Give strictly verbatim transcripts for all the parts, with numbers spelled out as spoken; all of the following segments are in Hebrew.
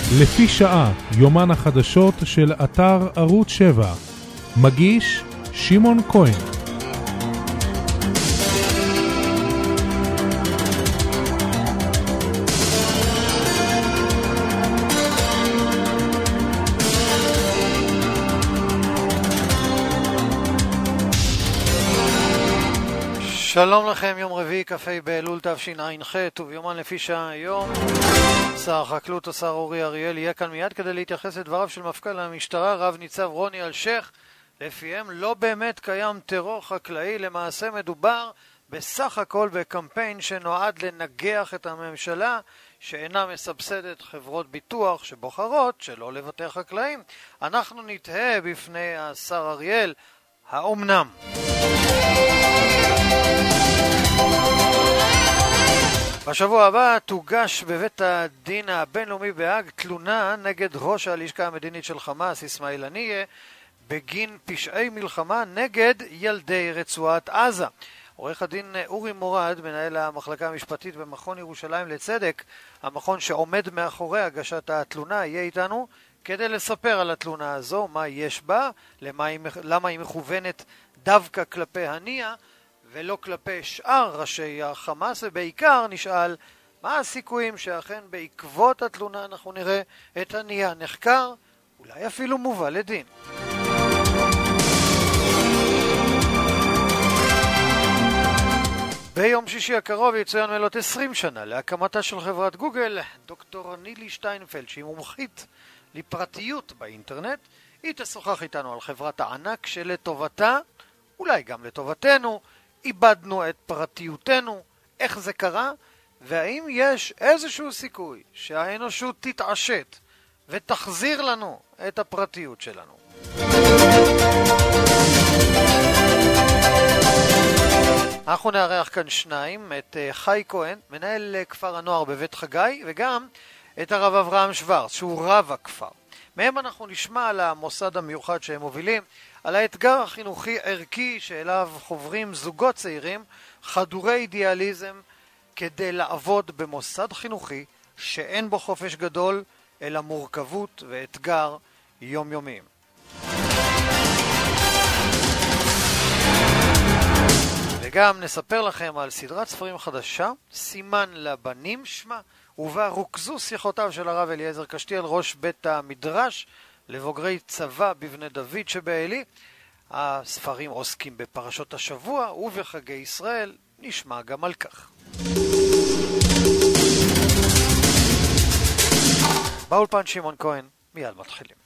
לפי שעה, יומן החדשות של אתר ערוץ שבע. מגיש שמעון כהן. שלום לכם, יום רביעי, כ"ה באלול תשע"ח, וביומן לפי שעה היום. שר החקלאות, השר אורי אריאל, יהיה כאן מיד כדי להתייחס לדבריו של מפכ"ל המשטרה, רב ניצב רוני אלשיך. לפיהם לא באמת קיים טרור חקלאי, למעשה מדובר בסך הכל בקמפיין שנועד לנגח את הממשלה שאינה מסבסדת חברות ביטוח שבוחרות שלא לבטח חקלאים. אנחנו נתהה בפני השר אריאל, האומנם? בשבוע הבא תוגש בבית הדין הבינלאומי בהאג תלונה נגד ראש הלשכה המדינית של חמאס, אסמאעיל הנייה, בגין פשעי מלחמה נגד ילדי רצועת עזה. עורך הדין אורי מורד, מנהל המחלקה המשפטית במכון ירושלים לצדק, המכון שעומד מאחורי הגשת התלונה, יהיה איתנו כדי לספר על התלונה הזו, מה יש בה, למה היא, למה היא מכוונת דווקא כלפי הנייה ולא כלפי שאר ראשי החמאס, ובעיקר נשאל מה הסיכויים שאכן בעקבות התלונה אנחנו נראה את הנייה נחקר, אולי אפילו מובא לדין. ביום שישי הקרוב יצוין מלאת עשרים שנה להקמתה של חברת גוגל. דוקטור נילי שטיינפלד, שהיא מומחית לפרטיות באינטרנט, היא תשוחח איתנו על חברת הענק שלטובתה, אולי גם לטובתנו, איבדנו את פרטיותנו, איך זה קרה, והאם יש איזשהו סיכוי שהאנושות תתעשת ותחזיר לנו את הפרטיות שלנו. אנחנו נארח כאן שניים, את חי כהן, מנהל כפר הנוער בבית חגי, וגם את הרב אברהם שוורץ, שהוא רב הכפר. מהם אנחנו נשמע על המוסד המיוחד שהם מובילים, על האתגר החינוכי ערכי שאליו חוברים זוגות צעירים חדורי אידיאליזם כדי לעבוד במוסד חינוכי שאין בו חופש גדול אלא מורכבות ואתגר יומיומיים. וגם נספר לכם על סדרת ספרים חדשה, סימן לבנים שמה, ובה רוכזו שיחותיו של הרב אליעזר קשתיאל, ראש בית המדרש לבוגרי צבא בבני דוד שבעלי. הספרים עוסקים בפרשות השבוע ובחגי ישראל, נשמע גם על כך. באולפן שמעון כהן, מיד מתחילים.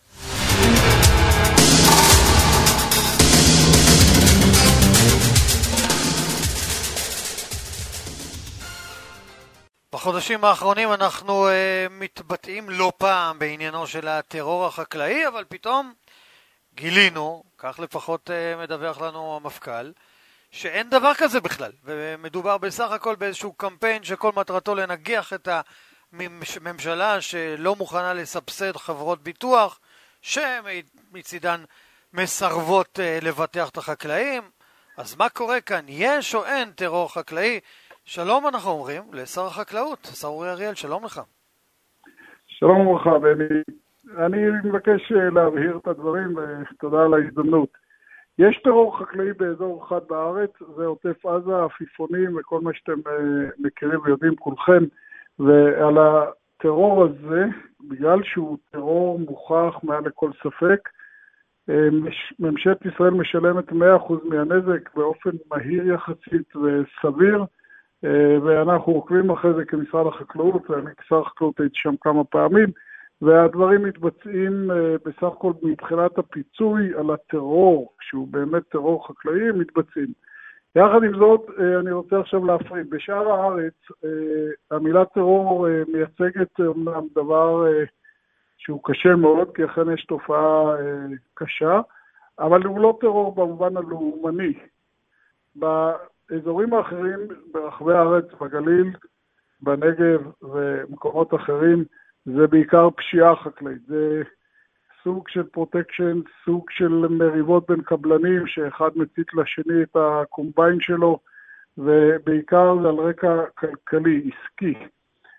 בחודשים האחרונים אנחנו uh, מתבטאים לא פעם בעניינו של הטרור החקלאי, אבל פתאום גילינו, כך לפחות uh, מדווח לנו המפכ"ל, שאין דבר כזה בכלל, ומדובר בסך הכל באיזשהו קמפיין שכל מטרתו לנגח את הממשלה שלא מוכנה לסבסד חברות ביטוח שמצידן מסרבות uh, לבטח את החקלאים. אז מה קורה כאן? יש או אין טרור חקלאי? שלום אנחנו אומרים לשר החקלאות, שר אורי אריאל, שלום לך. שלום וברכה, בני. אני מבקש להבהיר את הדברים ותודה על ההזדמנות. יש טרור חקלאי באזור אחד בארץ, זה עוטף עזה, עפיפונים וכל מה שאתם מכירים ויודעים כולכם, ועל הטרור הזה, בגלל שהוא טרור מוכח מעל לכל ספק, ממשלת ישראל משלמת מאה אחוז מהנזק באופן מהיר יחסית וסביר, ואנחנו עוקבים אחרי זה כמשרד החקלאות, ואני כשר החקלאות הייתי שם כמה פעמים, והדברים מתבצעים בסך הכל מבחינת הפיצוי על הטרור, שהוא באמת טרור חקלאי, מתבצעים. יחד עם זאת, אני רוצה עכשיו להפריד. בשאר הארץ, המילה טרור מייצגת אומנם דבר שהוא קשה מאוד, כי אכן יש תופעה קשה, אבל הוא לא טרור במובן הלאומני. באזורים האחרים, ברחבי הארץ, בגליל, בנגב ומקומות אחרים, זה בעיקר פשיעה חקלאית. זה סוג של פרוטקשן, סוג של מריבות בין קבלנים, שאחד מצית לשני את הקומביין שלו, ובעיקר על רקע כלכלי, עסקי.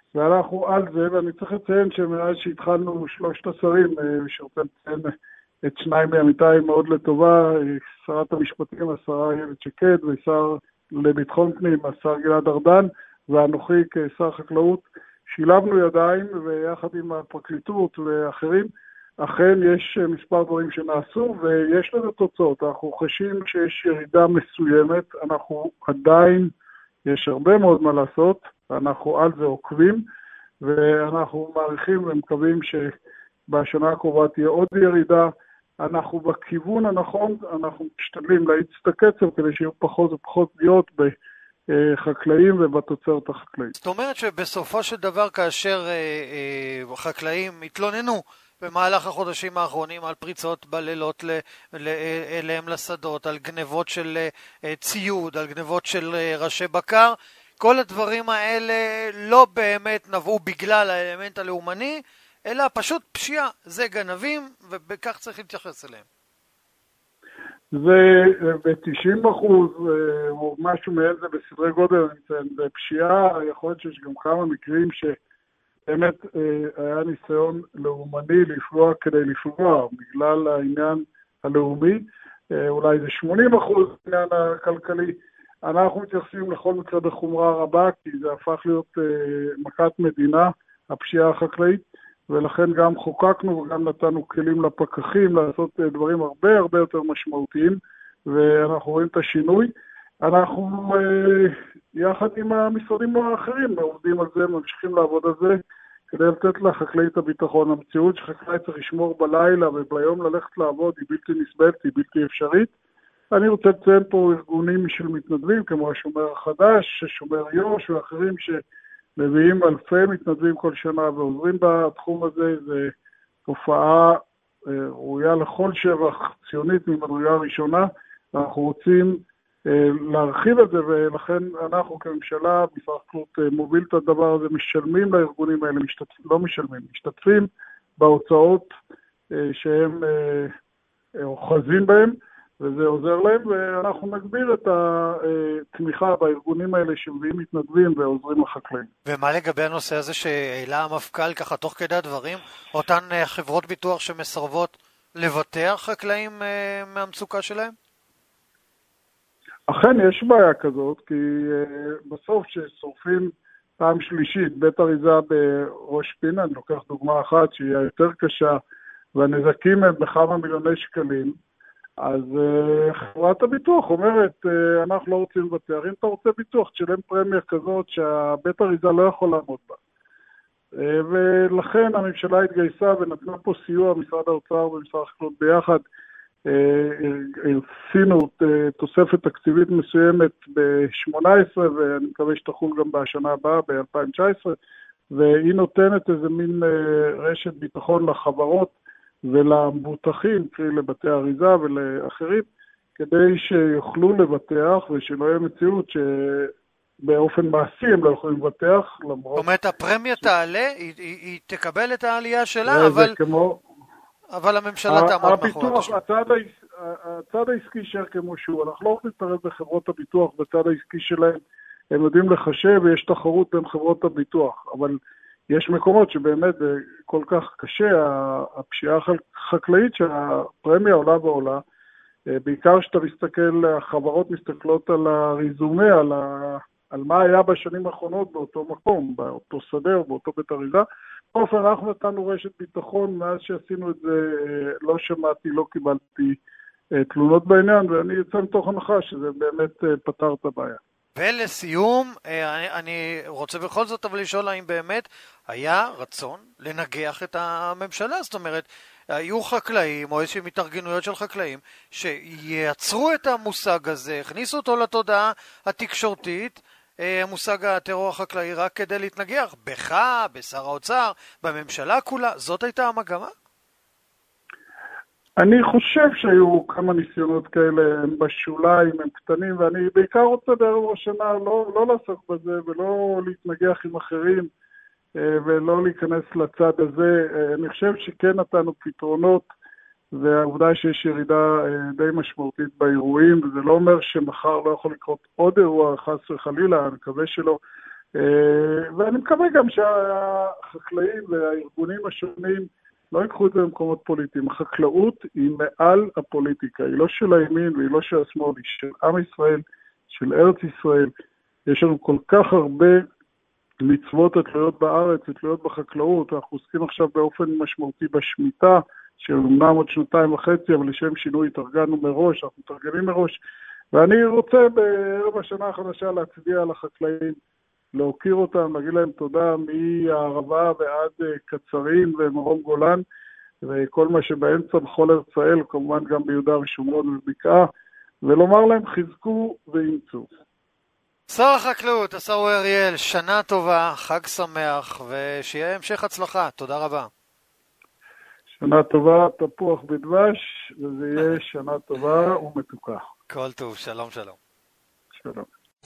ואנחנו על זה, ואני צריך לציין שמאז שהתחלנו שלושת השרים, שרוצה לציין את שניים מעמיתיי מאוד לטובה, שרת המשפטים, השרה איילת שקד, ושר לביטחון פנים, השר גלעד ארדן, ואנוכי כשר חקלאות, שילבנו ידיים, ויחד עם הפרקליטות ואחרים, אכן יש מספר דברים שנעשו, ויש לזה תוצאות. אנחנו חשים שיש ירידה מסוימת, אנחנו עדיין, יש הרבה מאוד מה לעשות, אנחנו על זה עוקבים, ואנחנו מעריכים ומקווים שבשנה הקרובה תהיה עוד ירידה. אנחנו בכיוון הנכון, אנחנו משתדלים להאיץ את הקצב כדי שיהיו פחות ופחות פגיעות בחקלאים ובתוצרת החקלאית. זאת אומרת שבסופו של דבר כאשר אה, אה, חקלאים התלוננו במהלך החודשים האחרונים על פריצות בלילות ל, ל, אליהם לשדות, על גנבות של אה, ציוד, על גנבות של אה, ראשי בקר, כל הדברים האלה לא באמת נבעו בגלל האלמנט הלאומני, אלא פשוט פשיעה, זה גנבים, ובכך צריך להתייחס אליהם. זה ב-תשעים אחוז, או משהו מעל זה בסדרי גודל, זה פשיעה, יכול להיות שיש גם כמה מקרים שבאמת היה ניסיון לאומני לפגוע כדי לפגוע, בגלל העניין הלאומי, אולי זה שמונים אחוז העניין הכלכלי, אנחנו מתייחסים לכל מקרה בחומרה רבה, כי זה הפך להיות מכת מדינה, הפשיעה החקלאית, ולכן גם חוקקנו וגם נתנו כלים לפקחים לעשות דברים הרבה הרבה יותר משמעותיים, ואנחנו רואים את השינוי. אנחנו יחד עם המשרדים האחרים עובדים על זה, ממשיכים לעבוד על זה, כדי לתת לחקלאי את הביטחון. המציאות שחקלאי צריך לשמור בלילה וביום ללכת לעבוד היא בלתי נסבלת, היא בלתי אפשרית. אני רוצה לציין פה ארגונים של מתנדבים, כמו השומר החדש, שומר יוש ואחרים שמביאים אלפי מתנדבים כל שנה ועוזרים בתחום הזה. זה תופעה ראויה לכל שבח, ציונית ממדרגה ראשונה. אנחנו רוצים להרחיב את זה, ולכן אנחנו כממשלה, משרד החקלאות מוביל את הדבר הזה, משלמים לארגונים האלה, משתתפים, לא משלמים, משתתפים בהוצאות שהם אוחזים בהם, וזה עוזר להם, ואנחנו נגביר את התמיכה בארגונים האלה שמביאים מתנדבים ועוזרים לחקלאים. ומה לגבי הנושא הזה שהעלה המפכ"ל ככה תוך כדי הדברים, אותן חברות ביטוח שמסרבות לבטח חקלאים מהמצוקה שלהם? אכן יש בעיה כזאת, כי בסוף ששורפים פעם שלישית בית אריזה בראש פינה, אני לוקח דוגמה אחת שהיא יותר קשה, והנזקים הם בכמה מיליוני שקלים, אז uh, חברת הביטוח אומרת, uh, אנחנו לא רוצים לבטח, אם אתה רוצה ביטוח, תשלם פרמיה כזאת שהבית אריזה לא יכול לעמוד בה. Uh, ולכן הממשלה התגייסה ונתנה פה סיוע, משרד האוצר ומשרד החקלאות ביחד, עשינו uh, uh, תוספת תקציבית מסוימת ב-שמונה עשרה, ואני מקווה שתחול גם בשנה הבאה, ב-אלפיים תשע עשרה, והיא נותנת איזה מין uh, רשת ביטחון לחברות, ולמבוטחים, קרי לבתי אריזה ולאחרים, כדי שיוכלו לבטח ושלא יהיה מציאות שבאופן מעשי הם לא יכולים לבטח. זאת אומרת, הפרמיה תעלה, היא, היא, היא תקבל את העלייה שלה, אבל, כמו... אבל הממשלה תעמוד מאחורי. הצד, הצד העסקי שר כמו שהוא, אנחנו לא יכולים להתערב בחברות הביטוח, בצד העסקי שלהם הם יודעים לחשב ויש תחרות בין חברות הביטוח, אבל יש מקומות שבאמת זה כל כך קשה, הפשיעה החקלאית שהפרמיה עולה ועולה, בעיקר שאתה מסתכל, החברות מסתכלות על הריזומה, על, ה, על מה היה בשנים האחרונות באותו מקום, באותו שדה או באותו בית אריזה. באופן אנחנו נתנו רשת ביטחון, מאז שעשינו את זה לא שמעתי, לא קיבלתי תלונות בעניין, ואני יוצא מתוך הנחה שזה באמת פתר את הבעיה. ולסיום, אני, אני רוצה בכל זאת אבל לשאול האם באמת היה רצון לנגח את הממשלה, זאת אומרת, היו חקלאים או איזושהי מתארגנויות של חקלאים שייצרו את המושג הזה, הכניסו אותו לתודעה התקשורתית, מושג הטרור החקלאי, רק כדי להתנגח בך, בשר האוצר, בממשלה כולה. זאת הייתה המגמה? אני חושב שהיו כמה ניסיונות כאלה, הם בשוליים, הם קטנים, ואני בעיקר רוצה בערב ראש השנה לא, לא לעסוק בזה ולא להתנגח עם אחרים ולא להיכנס לצד הזה. אני חושב שכן נתנו פתרונות, והעובדה שיש ירידה די משמעותית באירועים, וזה לא אומר שמחר לא יכול לקרות עוד אירוע, חס וחלילה, אני מקווה שלא, ואני מקווה גם שהחקלאים והארגונים השונים לא ייקחו את זה במקומות פוליטיים. החקלאות היא מעל הפוליטיקה, היא לא של הימין והיא לא של השמאל, היא של עם ישראל, של ארץ ישראל. יש לנו כל כך הרבה מצוות התלויות בארץ, התלויות בחקלאות. אנחנו עוסקים עכשיו באופן משמעותי בשמיטה, שאומנם עוד שנתיים וחצי, אבל לשם שינוי התארגנו מראש, אנחנו מתארגנים מראש. ואני רוצה בערב השנה החדשה להצדיע לחקלאים, להוקיר אותם, להגיד להם תודה מהערבה ועד קצרין ומרום גולן, וכל מה שבאמצע בכל ארץ-ישראל, כמובן גם ביהודה ושומרון ובקעה, ולומר להם חזקו ואימצו. שר החקלאות, השר אורי אריאל, שנה טובה, חג שמח, ושיהיה המשך הצלחה. תודה רבה. שנה טובה, תפוח בדבש, וזה יהיה שנה טובה ומתוקה. כל טוב, שלום שלום. שלום.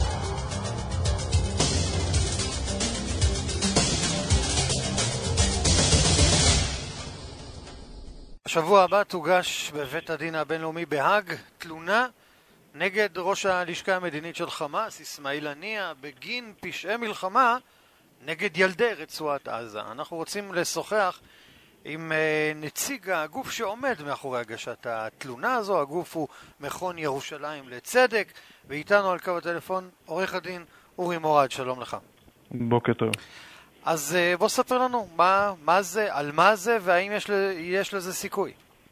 השבוע הבא תוגש בבית הדין הבינלאומי בהאג תלונה נגד ראש הלשכה המדינית של חמאס, אסמאעיל הנייה, בגין פשעי מלחמה נגד ילדי רצועת עזה. אנחנו רוצים לשוחח עם נציג הגוף שעומד מאחורי הגשת התלונה הזו. הגוף הוא מכון ירושלים לצדק, ואיתנו על קו הטלפון עורך הדין אורי מורד. שלום לך. בוקר טוב. אז בוא ספר לנו מה, מה זה, על מה זה, והאם יש, יש לזה סיכוי.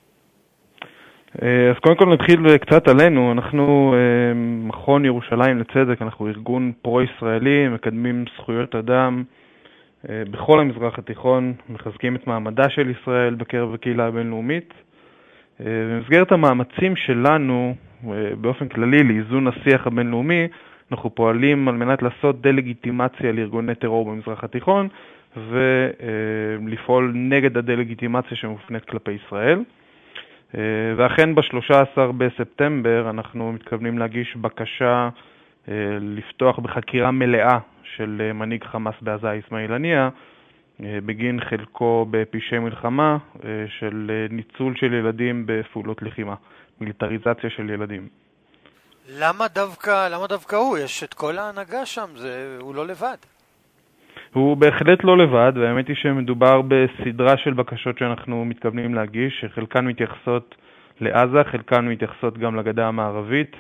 אז קודם כל נתחיל קצת עלינו. אנחנו מכון ירושלים לצדק, אנחנו ארגון פרו-ישראלי, מקדמים זכויות אדם בכל המזרח התיכון, מחזקים את מעמדה של ישראל בקרב הקהילה הבינלאומית. במסגרת המאמצים שלנו באופן כללי לאיזון השיח הבינלאומי, אנחנו פועלים על מנת לעשות דלגיטימציה לארגוני טרור במזרח התיכון ולפעול נגד הדלגיטימציה שמופנית כלפי ישראל. ואכן ב-שלושה עשר בספטמבר אנחנו מתכוונים להגיש בקשה לפתוח בחקירה מלאה של מנהיג חמאס בעזה אסמאעיל הנייה בגין חלקו בפשעי מלחמה של ניצול של ילדים בפעולות לחימה, מיליטריזציה של ילדים. למה דווקא, למה דווקא הוא? יש את כל ההנהגה שם, זה, הוא לא לבד. הוא בהחלט לא לבד, והאמת היא שמדובר בסדרה של בקשות שאנחנו מתכוונים להגיש, שחלקן מתייחסות לעזה, חלקן מתייחסות גם לגדה המערבית,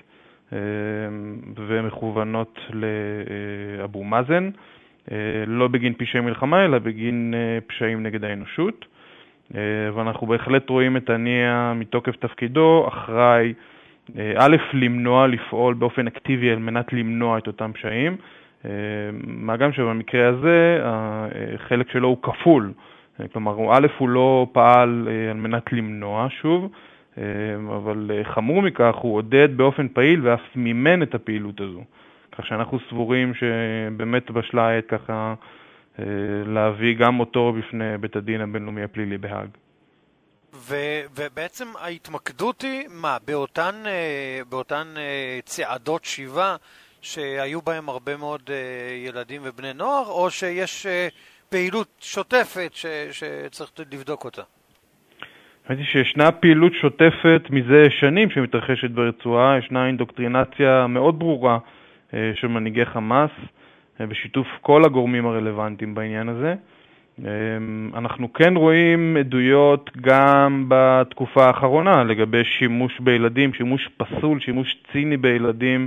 ומכוונות לאבו מאזן, לא בגין פשעי מלחמה, אלא בגין פשעים נגד האנושות. ואנחנו בהחלט רואים את הנייה מתוקף תפקידו, אחראי א', למנוע, לפעול באופן אקטיבי על מנת למנוע את אותם פשעים, מה גם שבמקרה הזה החלק שלו הוא כפול, כלומר הוא א', הוא לא פעל על מנת למנוע שוב, אבל חמור מכך הוא עודד באופן פעיל ואף מימן את הפעילות הזו, כך שאנחנו סבורים שבאמת בשלה העת ככה להביא גם אותו בפני בית הדין הבינלאומי הפלילי בהאג. ו- ובעצם ההתמקדות היא מה? באותן, באותן צעדות שיבה שהיו בהם הרבה מאוד ילדים ובני נוער, או שיש פעילות שוטפת ש- שצריך לבדוק אותה? ראיתי שישנה פעילות שוטפת מזה שנים שמתרחשת ברצועה, ישנה אינדוקטרינציה מאוד ברורה של מנהיגי חמאס, בשיתוף כל הגורמים הרלוונטיים בעניין הזה. אנחנו כן רואים עדויות גם בתקופה האחרונה לגבי שימוש בילדים, שימוש פסול, שימוש ציני בילדים,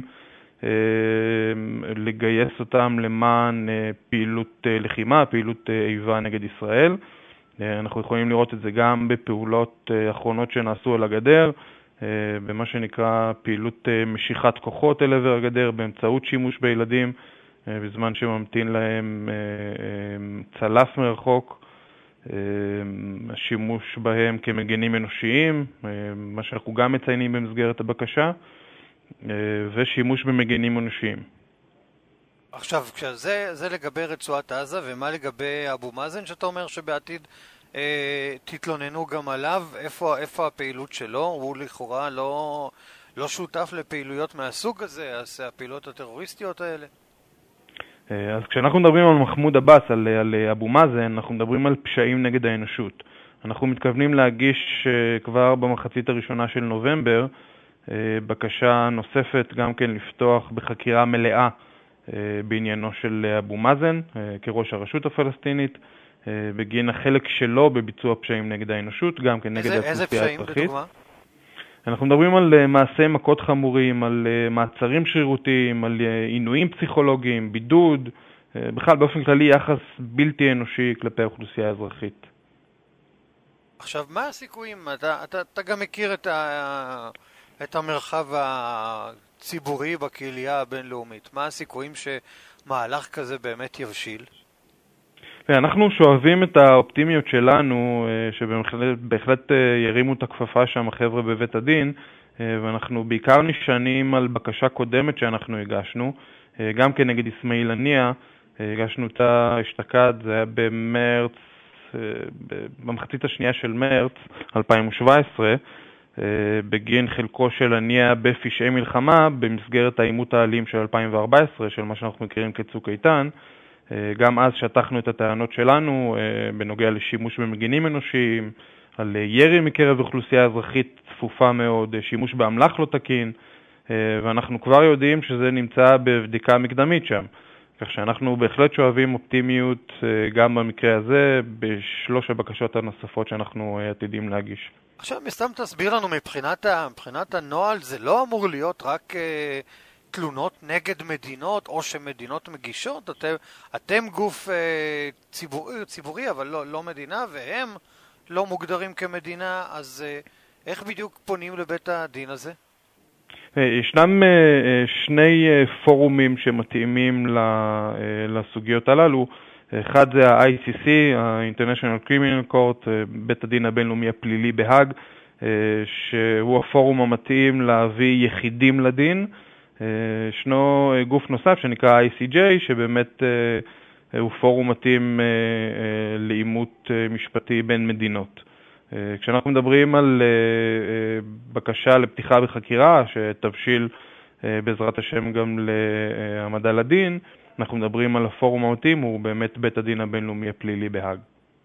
לגייס אותם למען פעילות לחימה, פעילות איבה נגד ישראל. אנחנו יכולים לראות את זה גם בפעולות אחרונות שנעשו על הגדר, במה שנקרא פעילות משיכת כוחות אל עבר הגדר באמצעות שימוש בילדים, בזמן שממתין להם צלף מרחוק, השימוש בהם כמגנים אנושיים, מה שאנחנו גם מציינים במסגרת הבקשה, ושימוש במגנים אנושיים. עכשיו, כשזה, זה לגבי רצועת עזה, ומה לגבי אבו מאזן, שאתה אומר שבעתיד אה, תתלוננו גם עליו, איפה, איפה הפעילות שלו? הוא לכאורה לא, לא שותף לפעילויות מהסוג הזה, אז הפעילות הטרוריסטיות האלה? אז כשאנחנו מדברים על מחמוד עבאס, על, על אבו מאזן, אנחנו מדברים על פשעים נגד האנושות. אנחנו מתכוונים להגיש כבר במחצית הראשונה של נובמבר בקשה נוספת גם כן לפתוח בחקירה מלאה בעניינו של אבו מאזן כראש הרשות הפלסטינית, בגין החלק שלו בביצוע פשעים נגד האנושות, גם כנגד האוכלוסייה האזרחית. אנחנו מדברים על מעשי מכות חמורים, על מעצרים שרירותיים, על עינויים פסיכולוגיים, בידוד, בכלל באופן כללי יחס בלתי אנושי כלפי האוכלוסייה האזרחית. עכשיו, מה הסיכויים? אתה, אתה, אתה גם מכיר את, ה, את המרחב הציבורי בקהילייה הבינלאומית. מה הסיכויים שמהלך כזה באמת יבשיל? אנחנו שואבים את האופטימיות שלנו, שבהחלט בהחלט ירימו את הכפפה שם החבר'ה בבית הדין, ואנחנו בעיקר נשענים על בקשה קודמת שאנחנו הגשנו, גם כנגד אסמאעיל הנייה, הגשנו אותה אשתקד, זה היה במרץ, במחצית השנייה של מרץ אלפיים שבע עשרה, בגין חלקו של הנייה בפשעי מלחמה במסגרת העימות האלים של אלפיים וארבע עשרה, של מה שאנחנו מכירים כצוק איתן. גם אז שטחנו את הטענות שלנו בנוגע לשימוש במגינים אנושיים, על ירי מקרב אוכלוסייה אזרחית צפופה מאוד, שימוש באמל"ח לא תקין, ואנחנו כבר יודעים שזה נמצא בבדיקה מקדמית שם. כך שאנחנו בהחלט שואבים אופטימיות גם במקרה הזה, בשלוש הבקשות הנוספות שאנחנו עתידים להגיש. עכשיו, מסתם תסביר לנו מבחינת, מבחינת הנוהל, זה לא אמור להיות רק תלונות נגד מדינות, או שמדינות מגישות? אתם, אתם גוף ציבורי, ציבורי אבל לא, לא מדינה, והם לא מוגדרים כמדינה, אז איך בדיוק פונים לבית הדין הזה? ישנם שני פורומים שמתאימים לסוגיות הללו. אחד זה ה-איי סי סי, ה-International Criminal Court, בית הדין הבינלאומי הפלילי בהאג, שהוא הפורום המתאים להביא יחידים לדין. ישנו גוף נוסף שנקרא איי סי ג'יי, שבאמת הוא פורום מתאים לאימות משפטי בין מדינות. כשאנחנו מדברים על בקשה לפתיחה בחקירה שתבשיל בעזרת השם גם להעמדה לדין, אנחנו מדברים על הפורום המתאים, הוא באמת בית הדין הבינלאומי הפלילי בהאג.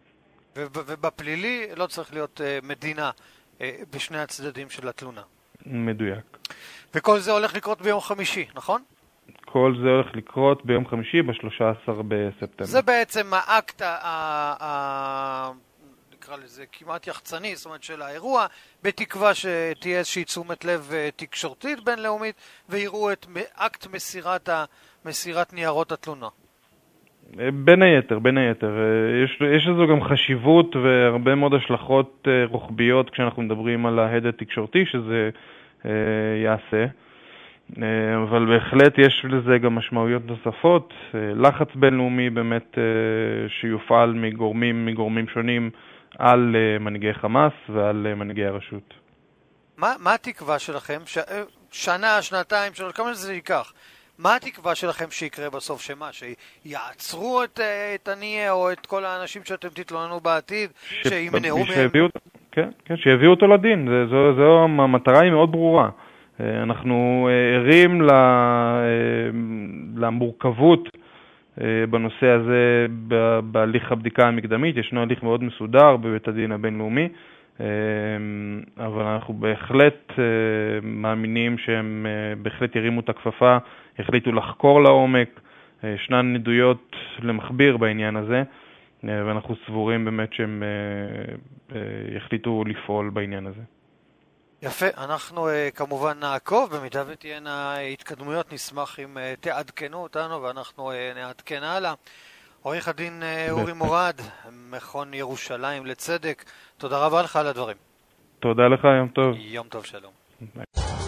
ובפלילי לא צריך להיות מדינה בשני הצדדים של התלונה. מדויק. וכל זה הולך לקרות ביום חמישי, נכון? כל זה הולך לקרות ביום חמישי ב-שלושה עשר בספטמבר. זה בעצם האקט נקרא לזה כמעט יחצני, זאת אומרת של האירוע, בתקווה שתהיה איזושהי תשומת לב תקשורתית בינלאומית, ויראו את אקט מסירת, ה, מסירת ניירות התלונה. בין היתר, בין היתר. יש, יש לזו גם חשיבות והרבה מאוד השלכות רוחביות כשאנחנו מדברים על ההד התקשורתי שזה יעשה. אבל בהחלט יש לזה גם משמעויות נוספות, לחץ בינלאומי באמת שיופעל מגורמים, מגורמים שונים על מנהיגי חמאס ועל מנהיגי הרשות. מה, מה התקווה שלכם? ש... שנה, שנתיים, שלוש, כמה זה ייקח? מה התקווה שלכם שיקרה בסוף? שמה? שיעצרו את, את הנייה או את כל האנשים שאתם תתלוננו בעתיד? ש... שימנעו מהם? שיביאו... כן, כן, שיביאו אותו לדין. זה, זו, זו המטרה היא מאוד ברורה. אנחנו ערים למורכבות בנושא הזה בהליך הבדיקה המקדמית. ישנו הליך מאוד מסודר בבית הדין הבינלאומי, אבל אנחנו בהחלט מאמינים שהם בהחלט ירימו את הכפפה, החליטו לחקור לעומק. ישנן עדויות למכביר בעניין הזה, ואנחנו סבורים באמת שהם יחליטו לפעול בעניין הזה. יפה, אנחנו uh, כמובן נעקוב, במידה ותהיינה התקדמויות נשמח אם uh, תעדכנו אותנו ואנחנו uh, נעדכן הלאה. עורך הדין uh, אורי מורד, מכון ירושלים לצדק, תודה רבה לך על הדברים. תודה לך, יום טוב. יום טוב, שלום. ביי.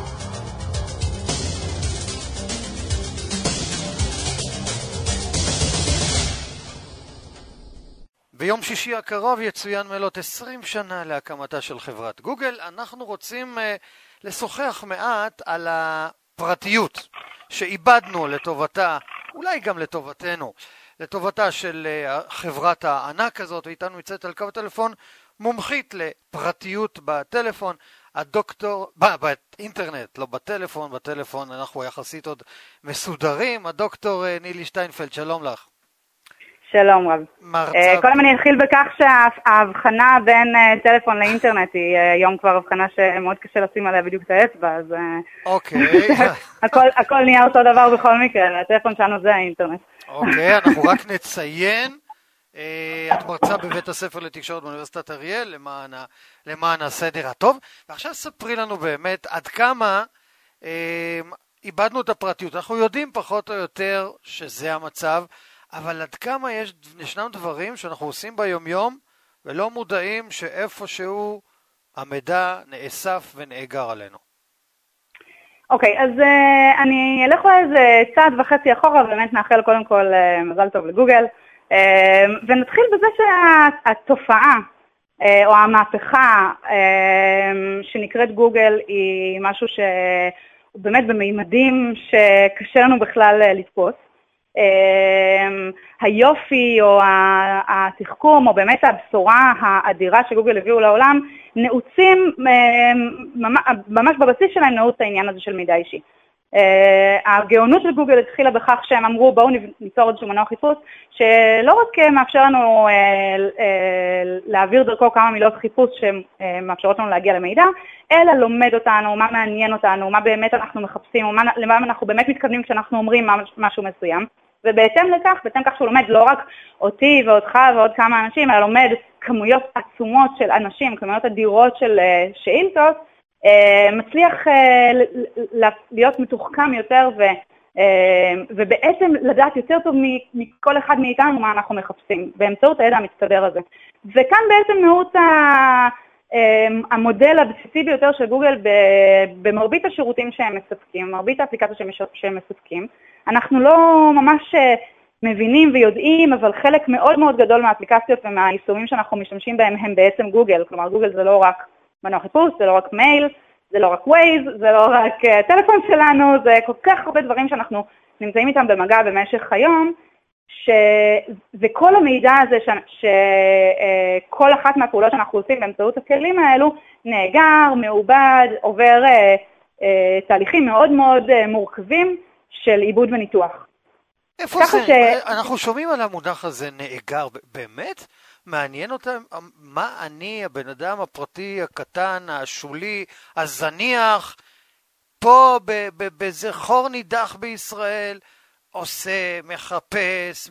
ביום שישי הקרוב יצוין מלאת עשרים שנה להקמתה של חברת גוגל. אנחנו רוצים uh, לשוחח מעט על הפרטיות שאיבדנו לטובתה, אולי גם לטובתנו, לטובתה של uh, חברת הענק הזאת, ואיתנו יצאת על קו הטלפון מומחית לפרטיות בטלפון, הדוקטור, ב- באינטרנט, לא בטלפון, בטלפון אנחנו יחסית עוד מסודרים, הדוקטור uh, נילי שטיינפלד, שלום לך. שלום רב. מרצה... קודם אני אתחיל בכך שההבחנה בין טלפון לאינטרנט היא היום כבר הבחנה שמאוד קשה לשים עליה בדיוק את האצבע, אז... אוקיי. הכל נהיה אותו דבר בכל מקרה, הטלפון שלנו זה האינטרנט. אוקיי, אנחנו רק נציין, את מרצה בבית הספר לתקשורת באוניברסיטת אריאל, למען, למען הסדר הטוב, ועכשיו ספרי לנו באמת עד כמה איבדנו את הפרטיות. אנחנו יודעים פחות או יותר שזה המצב, אבל עד כמה יש, ישנם דברים שאנחנו עושים ביום-יום ולא מודעים שאיפשהו המידע נאסף ונאגר עלינו. אוקיי, okay, אז uh, אני אלך לאיזה צעד וחצי אחורה, באמת נאחל קודם כל uh, מזל טוב לגוגל, uh, ונתחיל בזה שהתופעה uh, או המהפכה uh, שנקראת גוגל היא משהו שהוא באמת במימדים שקשה לנו בכלל uh, לתפוס. Uh, היופי או התחכום או באמת הבשורה האדירה שגוגל הביאו לעולם נעוצים, uh, ממש בבסיס שלהם נעוץ העניין הזה של מידע אישי. Uh, הגאונות של גוגל התחילה בכך שהם אמרו בואו ניצור איזשהו מנוע חיפוש שלא רק מאפשר לנו uh, uh, להעביר דרכו כמה מילות חיפוש שמאפשרות לנו להגיע למידע, אלא לומד אותנו, מה מעניין אותנו, מה באמת אנחנו מחפשים, או מה, למה אנחנו באמת מתכוונים כשאנחנו אומרים משהו מסוים. ובהתאם לכך, בהתאם כך שהוא לומד לא רק אותי ואותך ועוד כמה אנשים, אלא לומד כמויות עצומות של אנשים, כמויות אדירות של uh, שאילתות, uh, מצליח uh, להיות מתוחכם יותר ו, uh, ובעצם לדעת יותר טוב מכל אחד מאיתנו מה אנחנו מחפשים, באמצעות הידע המצטבר הזה. וכאן בעצם נעוץ ה... המודל הבסיסי ביותר של גוגל במרבית השירותים שהם מספקים, מרבית האפליקציות שהם מספקים. אנחנו לא ממש מבינים ויודעים, אבל חלק מאוד מאוד גדול מהאפליקציות ומהיישומים שאנחנו משתמשים בהם הם בעצם גוגל. כלומר, גוגל זה לא רק מנוע חיפוש, זה לא רק מייל, זה לא רק ווייז, זה לא רק טלפון שלנו, זה כל כך הרבה דברים שאנחנו נמצאים איתם במגע במשך היום, ש... וכל המידע הזה ש... שכל אחת מהפעולות שאנחנו עושים באמצעות הכלים האלו נאגר, מעובד, עובר אה, אה, תהליכים מאוד מאוד אה, מורכבים של עיבוד וניתוח. איפה זה? ש... אנחנו שומעים על המונח הזה נאגר, באמת? מעניין אותם מה אני, הבן אדם הפרטי, הקטן, השולי, הזניח, פה באיזה חור נידח בישראל, עושה, מחפש,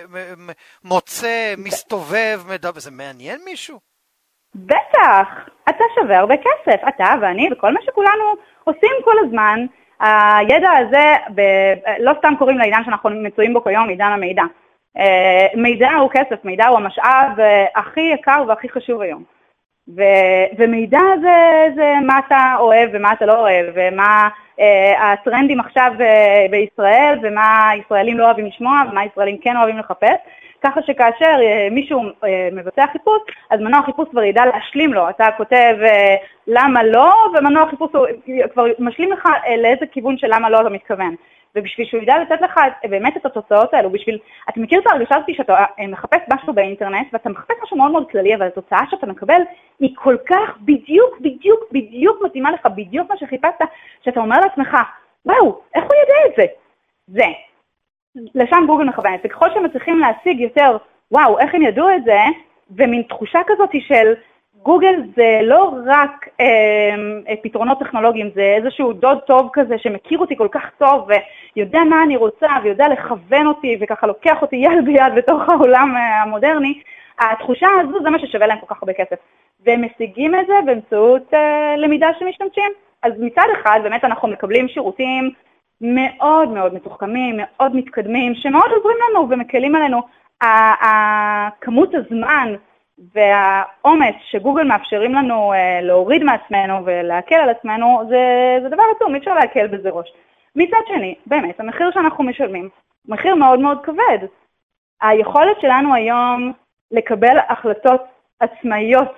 מוצא, מסתובב, מדבר, זה מעניין מישהו? בטח, אתה שווה הרבה כסף, אתה ואני וכל מה שכולנו עושים כל הזמן. הידע הזה, ב... לא סתם קוראים לעידן שאנחנו מצויים בו כיום, עידן המידע. מידע הוא כסף, מידע הוא המשאב הכי יקר והכי חשוב היום. ו... ומידע זה, זה מה אתה אוהב ומה אתה לא אוהב, ומה אה, הטרנדים עכשיו אה, בישראל, ומה ישראלים לא אוהבים לשמוע, ומה ישראלים כן אוהבים לחפש. ככה שכאשר אה, מישהו אה, מבצע חיפוש, אז מנוע חיפוש כבר ידע להשלים לו. אתה כותב אה, למה לא, ומנוע חיפוש הוא כבר משלים לך אה, לאיזה כיוון של למה לא אתה מתכוון. ובשביל שהוא ידע לתת לך באמת את התוצאות האלו, בשביל, אתה מכיר את ההרגשה הזאת שאתה מחפש משהו באינטרנט, ואתה מחפש משהו מאוד מאוד כללי, אבל התוצאה שאתה מקבל היא כל כך בדיוק, בדיוק, בדיוק מתאימה לך, בדיוק מה שחיפשת, שאתה אומר לעצמך, וואו, איך הוא ידע את זה? זה. לשם גוגל מכוונת. וככל שהם צריכים להשיג יותר, וואו, איך הם ידעו את זה, ומין תחושה כזאת של גוגל זה לא רק אה, פתרונות טכנולוגיים, זה איזשהו דוד טוב כזה שמכיר אותי כל כך טוב ויודע מה אני רוצה ויודע לכוון אותי וככה לוקח אותי יד ביד בתוך העולם המודרני. התחושה הזו זה מה ששווה להם כל כך הרבה כסף. והם משיגים את זה באמצעות אה, למידה שמשתמשים. אז מצד אחד באמת אנחנו מקבלים שירותים מאוד מאוד מתוחכמים, מאוד מתקדמים, שמאוד עוזרים לנו ומקלים עלינו. הכמות הזמן והאומץ שגוגל מאפשרים לנו אה, להוריד מעצמנו ולהקל על עצמנו, זה, זה דבר עצום, אי אפשר להקל בזה ראש. מצד שני, באמת, המחיר שאנחנו משלמים, מחיר מאוד מאוד כבד. היכולת שלנו היום לקבל החלטות עצמאיות,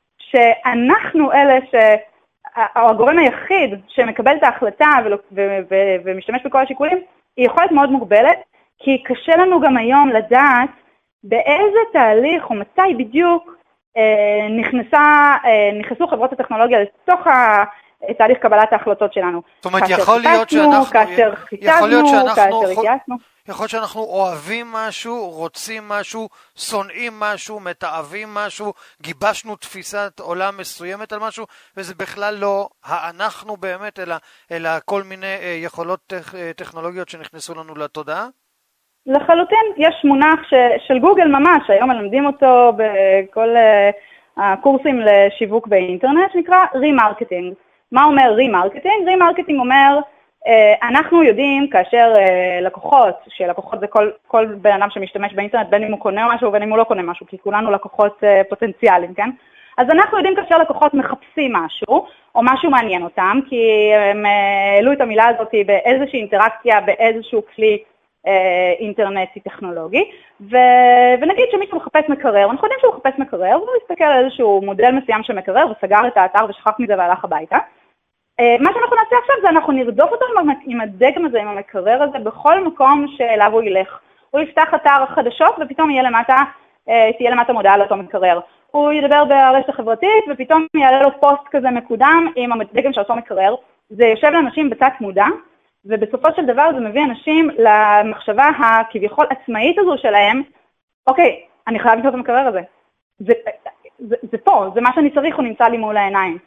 שאנחנו אלה ש... או הגורם היחיד שמקבל את ההחלטה ו- ו- ו- ומשתמש בכל השיקולים, היא יכולת מאוד מוגבלת, כי קשה לנו גם היום לדעת באיזה תהליך או מתי בדיוק אה, נכנסה, אה, נכנסו חברות הטכנולוגיה לתוך תהליך קבלת ההחלטות שלנו. זאת אומרת, יכול להיות שאנחנו, כאשר חיתגנו, כאשר התייעצנו. יכול להיות שאנחנו אוהבים משהו, רוצים משהו, שונאים משהו, מתאהבים משהו, גיבשנו תפיסת עולם מסוימת על משהו, וזה בכלל לא האנחנו באמת, אלא, אלא כל מיני יכולות טכ, טכנולוגיות שנכנסו לנו לתודעה? לחלוטין, יש מונח ש, של גוגל ממש, היום מלמדים אותו בכל uh, הקורסים לשיווק באינטרנט, שנקרא רימרקטינג. מה אומר רימרקטינג? רימרקטינג אומר, אנחנו יודעים כאשר לקוחות, שלקוחות זה כל, כל בן אדם שמשתמש באינטרנט, בין אם הוא קונה משהו ובין אם הוא לא קונה משהו, כי כולנו לקוחות פוטנציאליים, כן? אז אנחנו יודעים כאשר לקוחות מחפשים משהו, או משהו מעניין אותם, כי הם העלו את המילה הזאת באיזושהי אינטראקציה, באיזשהו כלי אה, אינטרנטי טכנולוגי, ו... ונגיד שמישהו מחפש מקרר, אנחנו יודעים שהוא מחפש מקרר, והוא הסתכל על איזשהו מודל מסוים של מקרר, וסגר את האתר ושכח מזה והלך הביתה. מה שאנחנו נעשה עכשיו זה אנחנו נרדוף אותו עם הדגם הזה, עם המקרר הזה, בכל מקום שאליו הוא ילך. הוא יפתח אתר חדשות ופתאום יהיה למטה, תהיה למטה מודעה על אותו מקרר. הוא ידבר ברשת החברתית ופתאום יעלה לו פוסט כזה מקודם עם הדגם של אותו מקרר. זה יושב לאנשים בתת מודע, ובסופו של דבר זה מביא אנשים למחשבה הכביכול עצמאית הזו שלהם, אוקיי, אני חייב לקנות את המקרר הזה. זה, זה, זה פה, זה מה שאני צריך, הוא נמצא לי מול העיניים.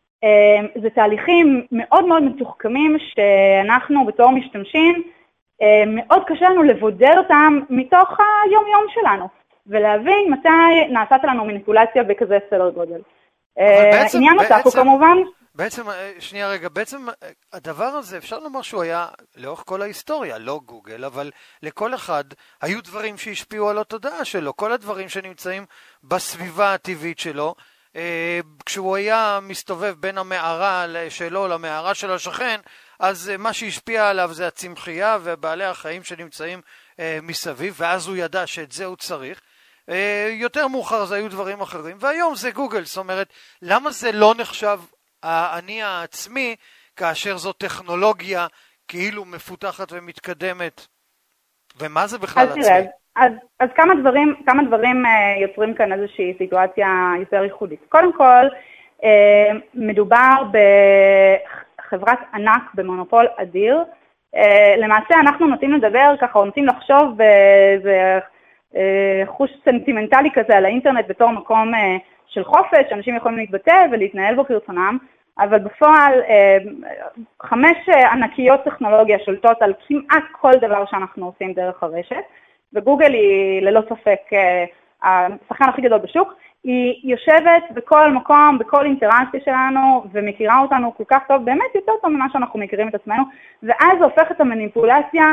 זה תהליכים מאוד מאוד מתוחכמים שאנחנו בתור משתמשים, מאוד קשה לנו לבודד אותם מתוך היום-יום שלנו, ולהבין מתי נעשת לנו מניפולציה בכזה סדר גודל. עניין אותך הוא כמובן... בעצם, שנייה רגע, בעצם הדבר הזה אפשר לומר שהוא היה לאורך כל ההיסטוריה, לא גוגל, אבל לכל אחד היו דברים שהשפיעו על התודעה שלו, כל הדברים שנמצאים בסביבה הטבעית שלו, כשהוא היה מסתובב בין המערה שלו למערה של השכן, אז מה שהשפיע עליו זה הצמחייה ובעלי החיים שנמצאים מסביב, ואז הוא ידע שאת זה הוא צריך. יותר מאוחר זה היו דברים אחרים, והיום זה גוגל. זאת אומרת, למה זה לא נחשב האני העצמי, כאשר זו טכנולוגיה כאילו מפותחת ומתקדמת? ומה זה בכלל עצמי? תראה, אז, אז כמה דברים, כמה דברים uh, יוצרים כאן איזושהי סיטואציה יותר ייחודית. קודם כל, uh, מדובר בחברת ענק, במונופול אדיר. Uh, למעשה אנחנו נוטים לדבר ככה, או נוטים לחשוב באיזה uh, חוש סנטימנטלי כזה על האינטרנט בתור מקום uh, של חופש, אנשים יכולים להתבטא ולהתנהל בו כרצונם, אבל בפועל uh, חמש uh, ענקיות טכנולוגיה שולטות על כמעט כל דבר שאנחנו עושים דרך הרשת, וגוגל היא ללא ספק השחקן הכי גדול בשוק. היא יושבת בכל מקום, בכל אינטראקציה שלנו, ומכירה אותנו כל כך טוב, באמת יותר טוב ממה שאנחנו מכירים את עצמנו, ואז זה הופך את המניפולציה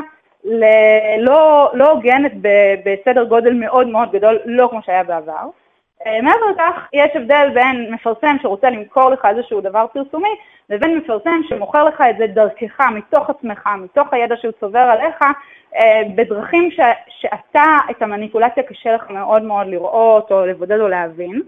ללא לא הוגנת בסדר גודל מאוד מאוד גדול, לא כמו שהיה בעבר. מעבר לכך, יש הבדל בין מפרסם שרוצה למכור לך איזשהו דבר פרסומי, לבין מפרסם שמוכר לך את זה דרכך, מתוך עצמך, מתוך הידע שהוא צובר עליך, בדרכים ש, שאתה את המניפולציה קשה לך מאוד מאוד לראות או לבודד או להבין.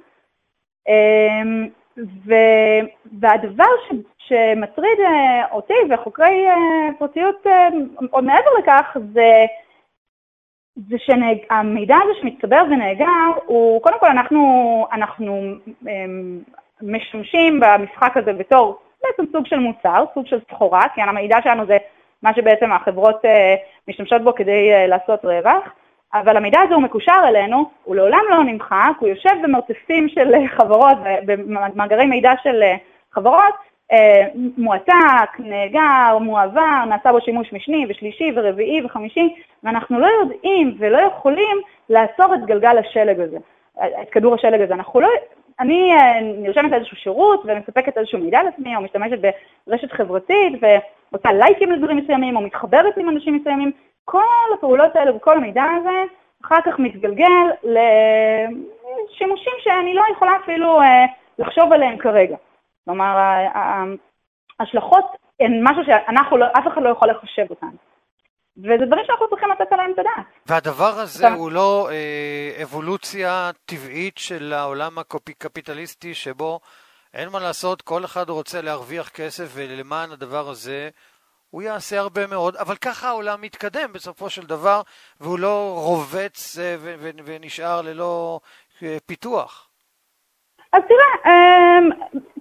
ו, והדבר ש, שמטריד אותי וחוקרי פרטיות עוד מעבר לכך, זה, זה שהמידע הזה שמצטבר ונאגר, הוא קודם כל אנחנו, אנחנו משתמשים במשחק הזה בתור בעצם סוג של מוצר, סוג של סחורה, כי המידע שלנו זה מה שבעצם החברות uh, משתמשות בו כדי uh, לעשות רווח, אבל המידע הזה הוא מקושר אלינו, הוא לעולם לא נמחק, הוא יושב במרתפים של uh, חברות, במאגרי מידע של uh, חברות, uh, מועתק, נאגר, מועבר, נעשה בו שימוש משני ושלישי ורביעי וחמישי, ואנחנו לא יודעים ולא יכולים לעצור את גלגל השלג הזה, את כדור השלג הזה. אנחנו לא... אני נרשמת איזשהו שירות ומספקת איזשהו מידע לעצמי, או משתמשת ברשת חברתית ועושה לייקים לדברים מסוימים, או מתחברת עם אנשים מסוימים. כל הפעולות האלה וכל המידע הזה אחר כך מתגלגל לשימושים שאני לא יכולה אפילו לחשוב עליהם כרגע. כלומר, ההשלכות הן משהו שאנחנו, אף אחד לא יכול לחשב אותן. וזה דברים שאנחנו צריכים לתת עליהם את הדעת. והדבר הזה הוא לא אה, אבולוציה טבעית של העולם הקפיטליסטי, שבו אין מה לעשות, כל אחד רוצה להרוויח כסף, ולמען הדבר הזה הוא יעשה הרבה מאוד, אבל ככה העולם מתקדם בסופו של דבר, והוא לא רובץ אה, ו- ו- ונשאר ללא אה, פיתוח. אז תראה,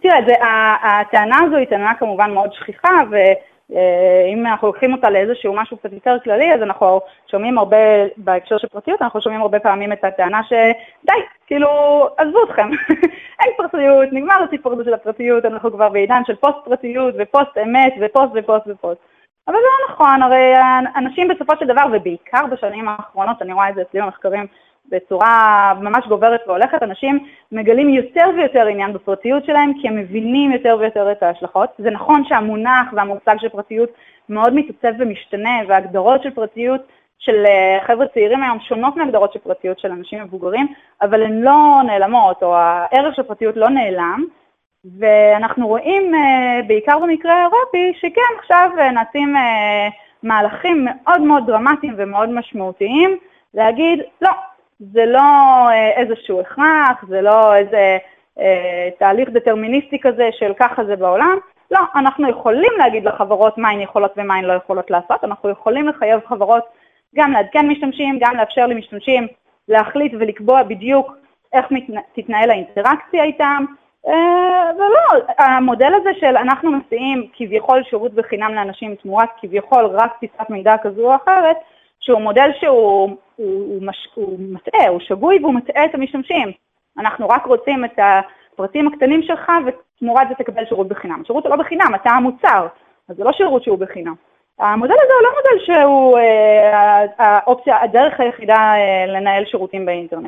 תראה, זה, הטענה הזו היא טענה כמובן מאוד שכיחה, ואם אנחנו לוקחים אותה לאיזשהו משהו קצת יותר כללי, אז אנחנו שומעים הרבה, בהקשר של פרטיות, אנחנו שומעים הרבה פעמים את הטענה שדי, כאילו, עזבו אתכם, אין פרטיות, נגמר הסיפור הזה של הפרטיות, אנחנו כבר בעידן של פוסט פרטיות ופוסט אמת ופוסט ופוסט ופוסט. אבל זה לא נכון, הרי אנשים בסופו של דבר, ובעיקר בשנים האחרונות, אני רואה את זה אצלי במחקרים, בצורה ממש גוברת והולכת, אנשים מגלים יותר ויותר עניין בפרטיות שלהם, כי הם מבינים יותר ויותר את ההשלכות. זה נכון שהמונח והמושג של פרטיות מאוד מתעצב ומשתנה, וההגדרות של פרטיות של חבר'ה צעירים היום שונות מהגדרות של פרטיות של אנשים מבוגרים, אבל הן לא נעלמות, או הערך של פרטיות לא נעלם, ואנחנו רואים בעיקר במקרה האירופי, שכן עכשיו נעשים מהלכים מאוד מאוד דרמטיים ומאוד משמעותיים, להגיד, לא, זה לא איזשהו הכרח, זה לא איזה אה, תהליך דטרמיניסטי כזה של ככה זה בעולם. לא, אנחנו יכולים להגיד לחברות מה הן יכולות ומה הן לא יכולות לעשות. אנחנו יכולים לחייב חברות גם לעדכן משתמשים, גם לאפשר למשתמשים להחליט ולקבוע בדיוק איך מתנה, תתנהל האינטראקציה איתם. אה, ולא, המודל הזה של אנחנו מציעים כביכול שירות בחינם לאנשים תמורת כביכול רק פיסת מידע כזו או אחרת, שהוא מודל שהוא הוא, הוא מש, הוא מטעה, הוא שגוי והוא מטעה את המשתמשים. אנחנו רק רוצים את הפרטים הקטנים שלך ותמורת זה תקבל שירות בחינם. שירות הוא לא בחינם, אתה המוצר, אז זה לא שירות שהוא בחינם. המודל הזה הוא לא מודל שהוא אה, האופציה, הדרך היחידה אה, לנהל שירותים באינטרנט.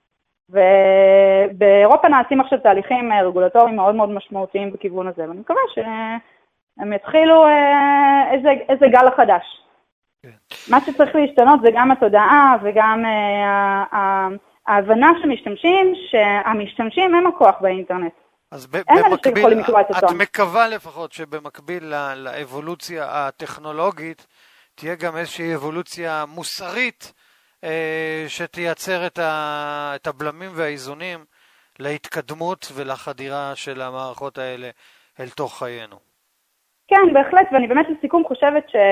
ובאירופה נעשים עכשיו תהליכים רגולטוריים מאוד מאוד משמעותיים בכיוון הזה, ואני מקווה שהם יתחילו אה, איזה, איזה גל החדש. מה שצריך להשתנות זה גם התודעה וגם ההבנה שמשתמשים, שהמשתמשים הם הכוח באינטרנט. אז במקביל, את מקווה לפחות שבמקביל לאבולוציה הטכנולוגית, תהיה גם איזושהי אבולוציה מוסרית שתייצר את הבלמים והאיזונים להתקדמות ולחדירה של המערכות האלה אל תוך חיינו. כן, בהחלט, ואני באמת לסיכום חושבת ש...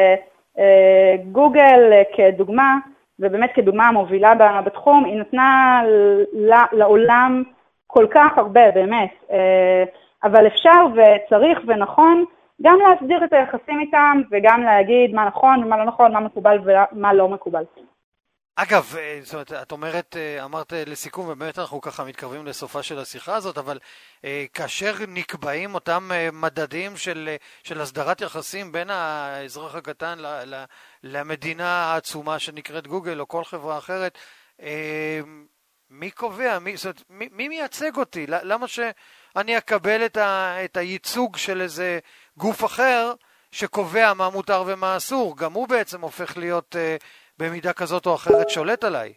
גוגל כדוגמה, ובאמת כדוגמה המובילה בתחום, היא נתנה לעולם כל כך הרבה, באמת. אבל אפשר וצריך ונכון גם להסדיר את היחסים איתם, וגם להגיד מה נכון ומה לא נכון, מה מקובל ומה לא מקובל. אגב, זאת אומרת, את אומרת, אמרת לסיכום, ובאמת אנחנו ככה מתקרבים לסופה של השיחה הזאת, אבל אה, כאשר נקבעים אותם אה, מדדים של, של הסדרת יחסים בין האזרח הקטן ל, ל, למדינה העצומה שנקראת גוגל או כל חברה אחרת, אה, מי קובע? מי, זאת אומרת, מי, מי מייצג אותי? למה שאני אקבל את, ה, את הייצוג של איזה גוף אחר שקובע מה מותר ומה אסור? גם הוא בעצם הופך להיות... אה, במידה כזאת או אחרת שולט עליי.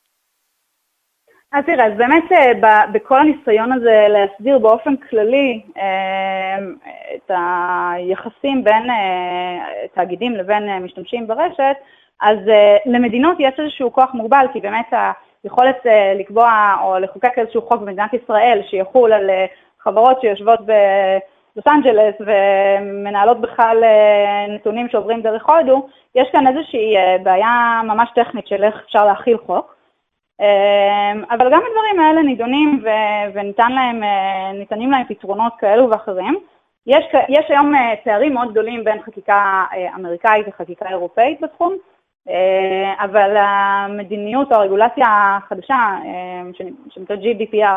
אז תראה, אז באמת בכל הניסיון הזה להסדיר באופן כללי את היחסים בין תאגידים לבין משתמשים ברשת, אז למדינות יש איזשהו כוח מוגבל, כי באמת היכולת לקבוע או לחוקק איזשהו חוק במדינת ישראל שיחול על חברות שיושבות בלוס אנג'לס ומנהלות בכלל נתונים שעוברים דרך הודו, יש כאן איזושהי בעיה ממש טכנית של איך אפשר להכיל חוק, אבל גם הדברים האלה נידונים וניתן להם, ניתנים להם פתרונות כאלו ואחרים. יש, יש היום תארים מאוד גדולים בין חקיקה אמריקאית וחקיקה אירופאית בתחום, אבל המדיניות או הרגולציה החדשה, שנקראת ג'י די פי אר,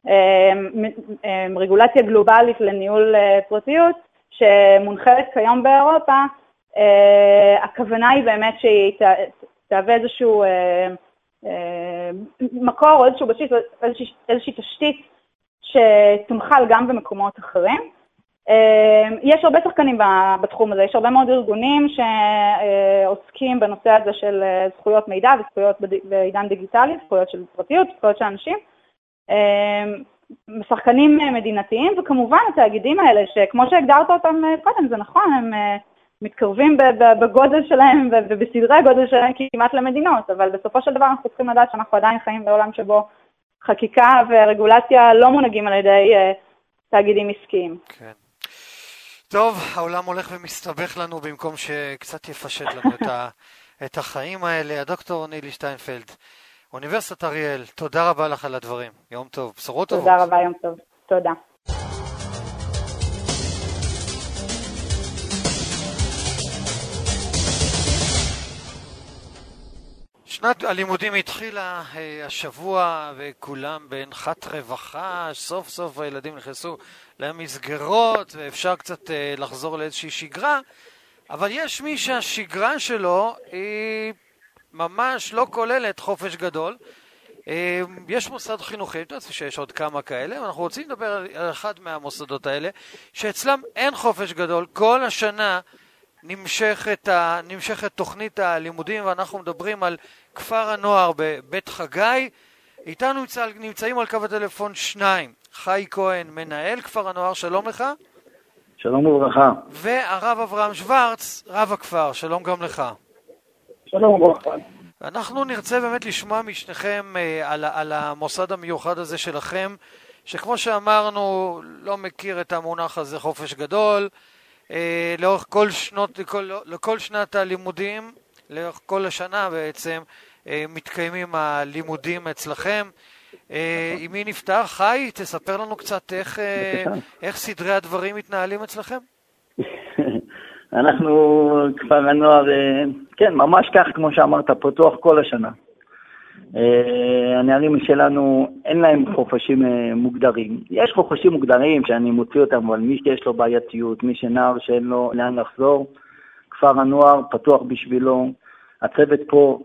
רגולציה גלובלית לניהול פרטיות, שמונחלת כיום באירופה, הכוונה היא באמת שהיא תהווה איזשהו מקור או איזשהו בסיס, איזושהי תשתית שתונחל גם במקומות אחרים. יש הרבה שחקנים בתחום הזה, יש הרבה מאוד ארגונים שעוסקים בנושא הזה של זכויות מידע וזכויות בעידן דיגיטלי, זכויות של פרטיות, זכויות של אנשים, שחקנים מדינתיים, וכמובן התאגידים האלה, שכמו שהגדרת אותם קודם, זה נכון, הם מתקרבים בגודל שלהם ובסדרי הגודל שלהם כמעט למדינות, אבל בסופו של דבר אנחנו צריכים לדעת שאנחנו עדיין חיים בעולם שבו חקיקה ורגולציה לא מונהגים על ידי תאגידים עסקיים. כן. טוב, העולם הולך ומסתבך לנו במקום שקצת יפשט לנו את, ה, את החיים האלה. הדוקטור נילי שטיינפלד, אוניברסיטת אריאל, תודה רבה לך על הדברים. יום טוב, בשורות טובות. תודה רבה, יום טוב. תודה. שנת הלימודים התחילה השבוע וכולם באנחת רווחה, סוף סוף הילדים נכנסו למסגרות ואפשר קצת לחזור לאיזושהי שגרה, אבל יש מי שהשגרה שלו היא ממש לא כוללת חופש גדול. יש מוסד חינוכי, אני חושב שיש עוד כמה כאלה, ואנחנו רוצים לדבר על אחד מהמוסדות האלה, שאצלם אין חופש גדול, כל השנה נמשכת, ה... נמשכת תוכנית הלימודים, ואנחנו מדברים על כפר הנוער בבית חגי. איתנו נמצא, נמצאים על קו הטלפון שניים, חי כהן, מנהל כפר הנוער, שלום לך. שלום וברכה. והרב אברהם שוורץ, רב הכפר, שלום גם לך. שלום וברכה. אנחנו נרצה באמת לשמוע משניכם אה, על, על המוסד המיוחד הזה שלכם, שכמו שאמרנו, לא מכיר את המונח הזה חופש גדול, אה, לאורך כל שנות, לכל, לכל שנת הלימודים, לאורך כל השנה בעצם, אה, מתקיימים הלימודים אצלכם. אה, עם מי נפתח? חי, תספר לנו קצת איך, אה, איך סדרי הדברים מתנהלים אצלכם. אנחנו, כפר הנוער, כן, ממש כך כמו שאמרת, פתוח כל השנה. הנערים שלנו, אין להם חופשים מוגדרים. יש חופשים מוגדרים שאני מוציא אותם, אבל מי שיש לו בעייתיות, מי שנער שאין לו לאן לחזור, כפר הנוער פתוח בשבילו. הצוות פה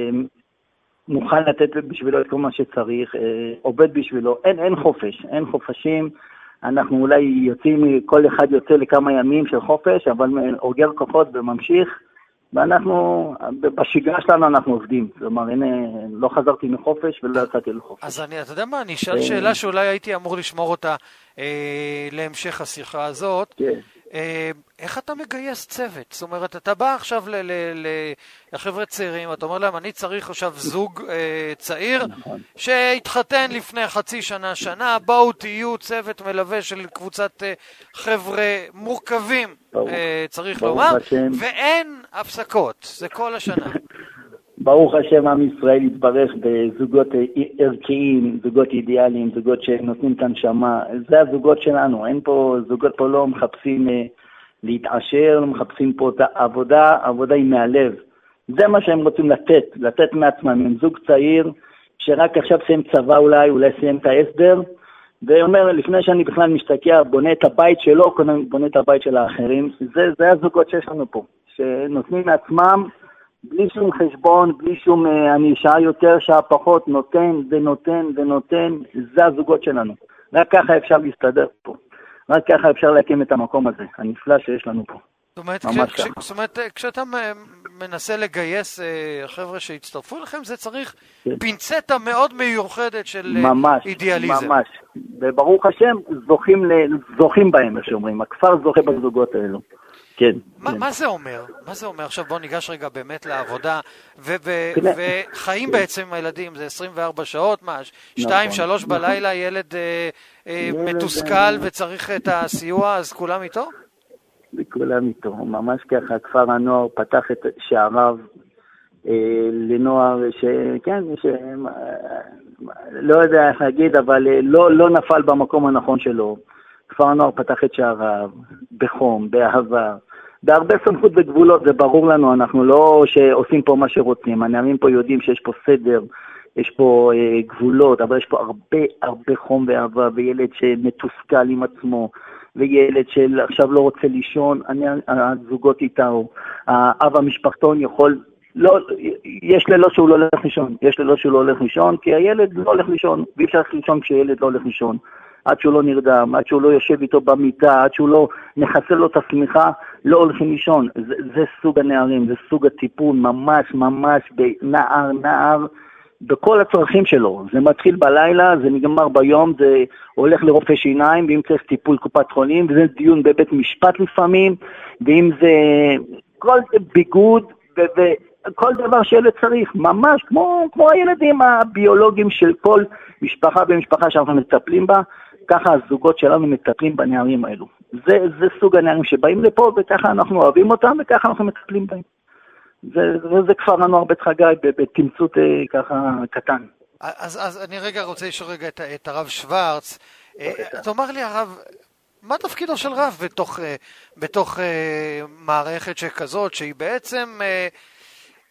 מוכן לתת בשבילו את כל מה שצריך, עובד בשבילו. אין, אין חופש, אין חופשים. אנחנו אולי יוצאים, כל אחד יוצא לכמה ימים של חופש, אבל אוגר כוחות וממשיך, ואנחנו, בשגרה שלנו אנחנו עובדים. כלומר, הנה, לא חזרתי מחופש ולא יצאתי לחופש. אז אני, אתה יודע מה, אני אשאל שאלה שאולי הייתי אמור לשמור אותה אה, להמשך השיחה הזאת. כן. אה, איך אתה מגייס צוות? זאת אומרת, אתה בא עכשיו לחבר'ה צעירים, אתה אומר להם, אני צריך עכשיו זוג אה, צעיר, נכון. שהתחתן לפני חצי שנה, שנה, בואו תהיו צוות מלווה של קבוצת אה, חבר'ה מורכבים, אה, צריך ברוך לומר, השם. ואין הפסקות, זה כל השנה. ברוך השם, עם ישראל יתברך בזוגות ערכיים, זוגות אידיאליים, זוגות שנותנים את הנשמה. זה הזוגות שלנו, אין פה, זוגות פה לא מחפשים אה, להתעשר, לא מחפשים פה את העבודה, העבודה היא מהלב. זה מה שהם רוצים לתת, לתת מעצמם. הם זוג צעיר שרק עכשיו סיים צבא אולי, אולי סיים את ההסדר, ואומר, לפני שאני בכלל משתקע, בונה את הבית שלו, בונה את הבית של האחרים. זה, זה הזוגות שיש לנו פה, שנותנים מעצמם, בלי שום חשבון, בלי שום, אני שעה יותר, שעה פחות, נותן ונותן ונותן, זה הזוגות שלנו. רק ככה אפשר להסתדר פה. רק ככה אפשר להקים את המקום הזה, הנפלא שיש לנו פה. זאת אומרת, כש, כש, זאת אומרת כשאתה מנסה לגייס חבר'ה שהצטרפו לכם, זה צריך כן. פינצטה מאוד מיוחדת של ממש, אידיאליזם. ממש, וברוך השם, זוכים, ל, זוכים בהם, מה שאומרים. הכפר זוכה בזוגות האלו. כן, מה, כן. מה זה אומר? מה זה אומר? עכשיו בוא ניגש רגע באמת לעבודה, ו- ו- כן. וחיים כן. בעצם עם הילדים, זה עשרים וארבע שעות, מה? שתיים, שלוש נכון. בלילה, ילד, אה, ילד מתוסכל אה... וצריך את הסיוע, אז כולם איתו? כולם איתו, ממש ככה, כפר הנוער פתח את שעריו אה, לנוער שכן, ש... לא יודע איך להגיד, אבל לא, לא נפל במקום הנכון שלו. כפר הנוער פתח את שעריו, בחום, באהבה, בהרבה סמכות וגבולות, זה ברור לנו, אנחנו לא שעושים פה מה שרוצים, הנערים פה יודעים שיש פה סדר, יש פה אה, גבולות, אבל יש פה הרבה הרבה חום ואהבה, וילד שמתוסכל עם עצמו, וילד שעכשיו לא רוצה לישון, אני, הזוגות איתו, האב המשפחתון יכול, לא, יש ללא שהוא לא הולך לישון, יש ללא שהוא לא הולך לישון, כי הילד לא הולך לישון, ואי אפשר לישון כשילד לא הולך לישון. עד שהוא לא נרדם, עד שהוא לא יושב איתו במיטה, עד שהוא לא נחסל לו את השמיכה, לא הולכים לישון. זה, זה סוג הנערים, זה סוג הטיפול, ממש ממש בנער, נער, בכל הצרכים שלו. זה מתחיל בלילה, זה נגמר ביום, זה הולך לרופא שיניים, ואם צריך טיפול קופת חולים, וזה דיון בבית משפט לפעמים, ואם זה כל ביגוד, וכל דבר שילד צריך, ממש כמו, כמו הילדים הביולוגיים של כל משפחה ומשפחה שאנחנו מטפלים בה, ככה הזוגות שלנו מטפלים בנערים האלו. זה, זה סוג הנערים שבאים לפה, וככה אנחנו אוהבים אותם, וככה אנחנו מטפלים בהם. זה, זה, זה כפר הנוער בית חגי, בתמצות ככה קטן. אז, אז אני רגע רוצה לשאול רגע את, את הרב שוורץ. תאמר לי הרב, מה תפקידו של רב בתוך, בתוך מערכת שכזאת, שהיא בעצם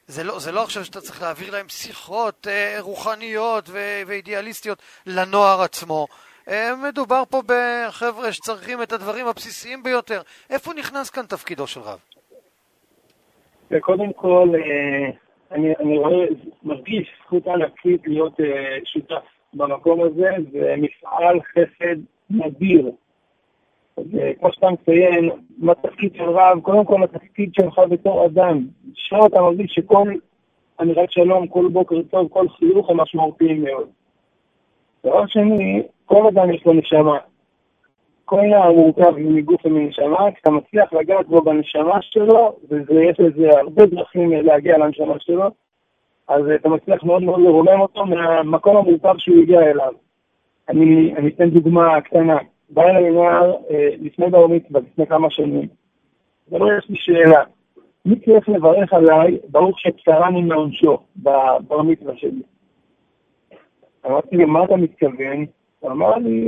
זה לא, זה לא עכשיו שאתה צריך להעביר להם שיחות אה, רוחניות ו- ואידיאליסטיות לנוער עצמו. אה, מדובר פה בחבר'ה שצריכים את הדברים הבסיסיים ביותר. איפה נכנס כאן תפקידו של רב? וקודם כל, אה, אני, אני רואה, מרגיש זכות ענקית להיות אה, שותף במקום הזה, זה מפעל חסד נדיר. כמו שאתה מציין, מה התפקיד של רב? קודם כל התפקיד שלך בתור אדם. שם אתה מרגיש שכל אמירת שלום, כל בוקר טוב, כל חיוך הם משמעותיים מאוד. דבר שני, כל אדם יש לו נשמה. כל נער מורכב מגוף ומנשמה, כשאתה מצליח לגעת בו בנשמה שלו, ויש לזה הרבה דרכים להגיע לנשמה שלו, אז אתה מצליח מאוד מאוד לרומם אותו מהמקום המורכב שהוא הגיע אליו. אני, אני אתן דוגמה קטנה. בא אליי נער אה, לפני בר מצווה, לפני כמה שנים. ולא יש לי שאלה. מי צריך לברך עליי ברוך שפטרני מעונשו בבר מצווה שלי? אמרתי לי, מה אתה מתכוון? הוא אמר לי,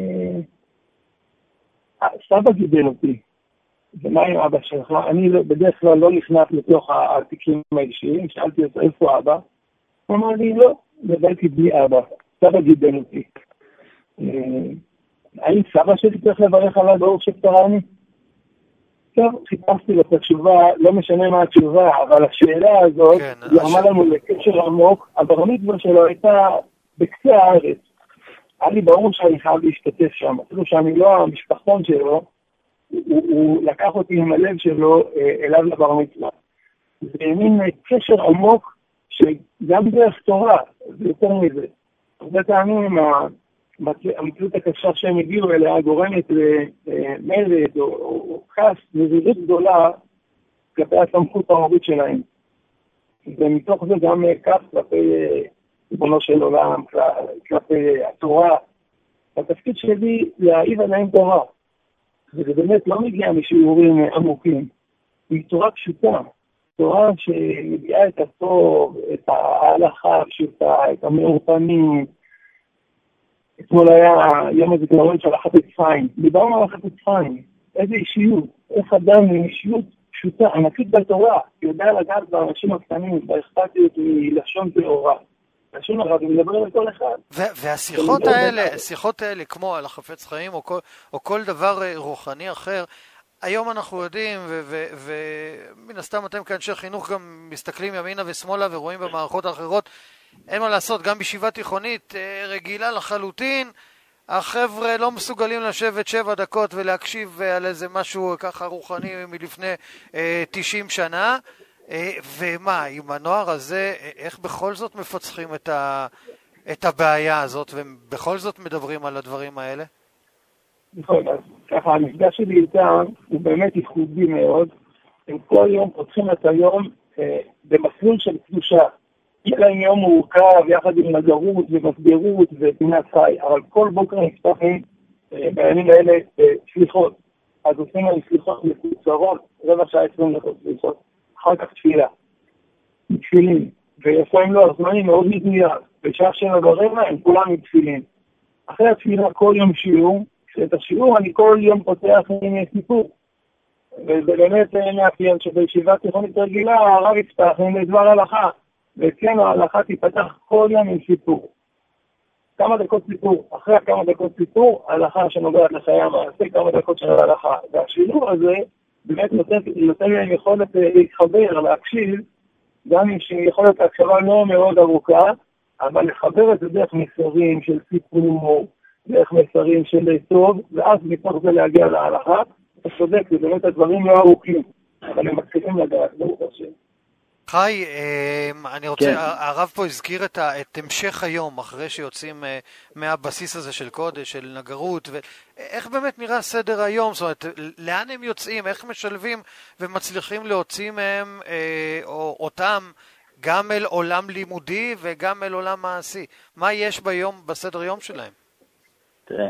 אה, סבא גידל אותי. ומה עם אבא שלך? אני בדרך כלל לא נכנס לתוך התיקים האישיים. שאלתי אותו, איפה אבא? הוא אמר לי, לא, גדלתי בלי אבא. סבא גידל אותי. האם סבא שלי צריך לברך עליי ברוך שפטרני? טוב, חיפשתי לו את התשובה, לא משנה מה התשובה, אבל השאלה הזאת, כן, היא אמרה לנו לקשר עמוק. הבר מצווה שלו הייתה בקצה הארץ. היה לי ברור שאני חייב להשתתף שם, אפילו שאני לא המשפחתון שלו, הוא, הוא לקח אותי עם הלב שלו אליו לבר מצווה. זה מין קשר עמוק שגם דרך תורה, זה יותר מזה. הרבה פעמים המציאות הקשה שהם הגיעו אליה גורמת למרד או, או כעס, מזיזות גדולה כלפי הסמכות ההורית שלהם. ומתוך זה גם כעס כלפי ריבונו של עולם, כלפי התורה. התפקיד שלי להעיב עליהם תורה. וזה באמת לא מגיע משיעורים עמוקים. היא תורה פשוטה. תורה שמגיעה את הטוב, את ההלכה הפשוטה, את המאורפנים. אתמול היה יום הזיכרון של החפץ חיים. דיברנו על החפץ חיים. איזה אישיות, איך אדם עם אישיות פשוטה, ענקית בתורה, יודע לגעת באנשים הקטנים, באכפתיות מלשון טהורה. לשון הרב, מדבר על כל אחד. והשיחות האלה, השיחות האלה, כמו על החפץ חיים, או כל, או כל דבר רוחני אחר, היום אנחנו יודעים, ומן הסתם אתם כאנשי חינוך גם מסתכלים ימינה ושמאלה ורואים במערכות האחרות, אין מה לעשות, גם בישיבה תיכונית רגילה לחלוטין, החבר'ה לא מסוגלים לשבת שבע דקות ולהקשיב על איזה משהו ככה רוחני מלפני תשעים שנה, ומה, עם הנוער הזה, איך בכל זאת מפצחים את, ה, את הבעיה הזאת, ובכל זאת מדברים על הדברים האלה? נכון, אז ככה, המפגש שלי איתם הוא באמת ייחודי מאוד. הם כל יום פותחים את היום אה, במסלול של קדושה. יהיה להם יום מורכב יחד עם נגרות ומסגרות ופינת חי, אבל כל בוקר נפתחים אה, בימים האלה אה, סליחות. אז עושים להם סליחות מקוצרות, רבע שעה עשרים דקות סליחות. אחר כך תפילה, תפילים, ויפואים לו הזמנים מאוד מדויק, בשעה שבע ברבע הם כולם מתפילים. אחרי התפילה כל יום שיעור, כשאת השיעור אני כל יום פותח עם סיפור. וזה באמת מאפיין שבישיבה תיכונית רגילה הרב יפתח עם דבר הלכה, וכן ההלכה תיפתח כל יום עם סיפור. כמה דקות סיפור, אחרי כמה דקות סיפור, ההלכה שנוגעת לחיי המעשה, כמה דקות של ההלכה. והשיעור הזה באמת נותן, נותן להם יכולת להתחבר, להקשיב, גם אם שיכולת ההקשבה לא מאוד ארוכה, אבל לחבר את זה דרך מסרים של סיפור, דרך מסרים של טוב, ואז מתוך זה להגיע להלכה. אתה צודק, זה באמת הדברים לא ארוכים, אבל הם מתחילים לדעת, ברוך השם. חי, אני רוצה, כן. הרב פה הזכיר את, ה, את המשך היום, אחרי שיוצאים מהבסיס הזה של קודש, של נגרות, ואיך באמת נראה סדר היום, זאת אומרת, לאן הם יוצאים, איך משלבים ומצליחים להוציא מהם או, אותם גם אל עולם לימודי וגם אל עולם מעשי. מה יש ביום, בסדר יום שלהם? תראה,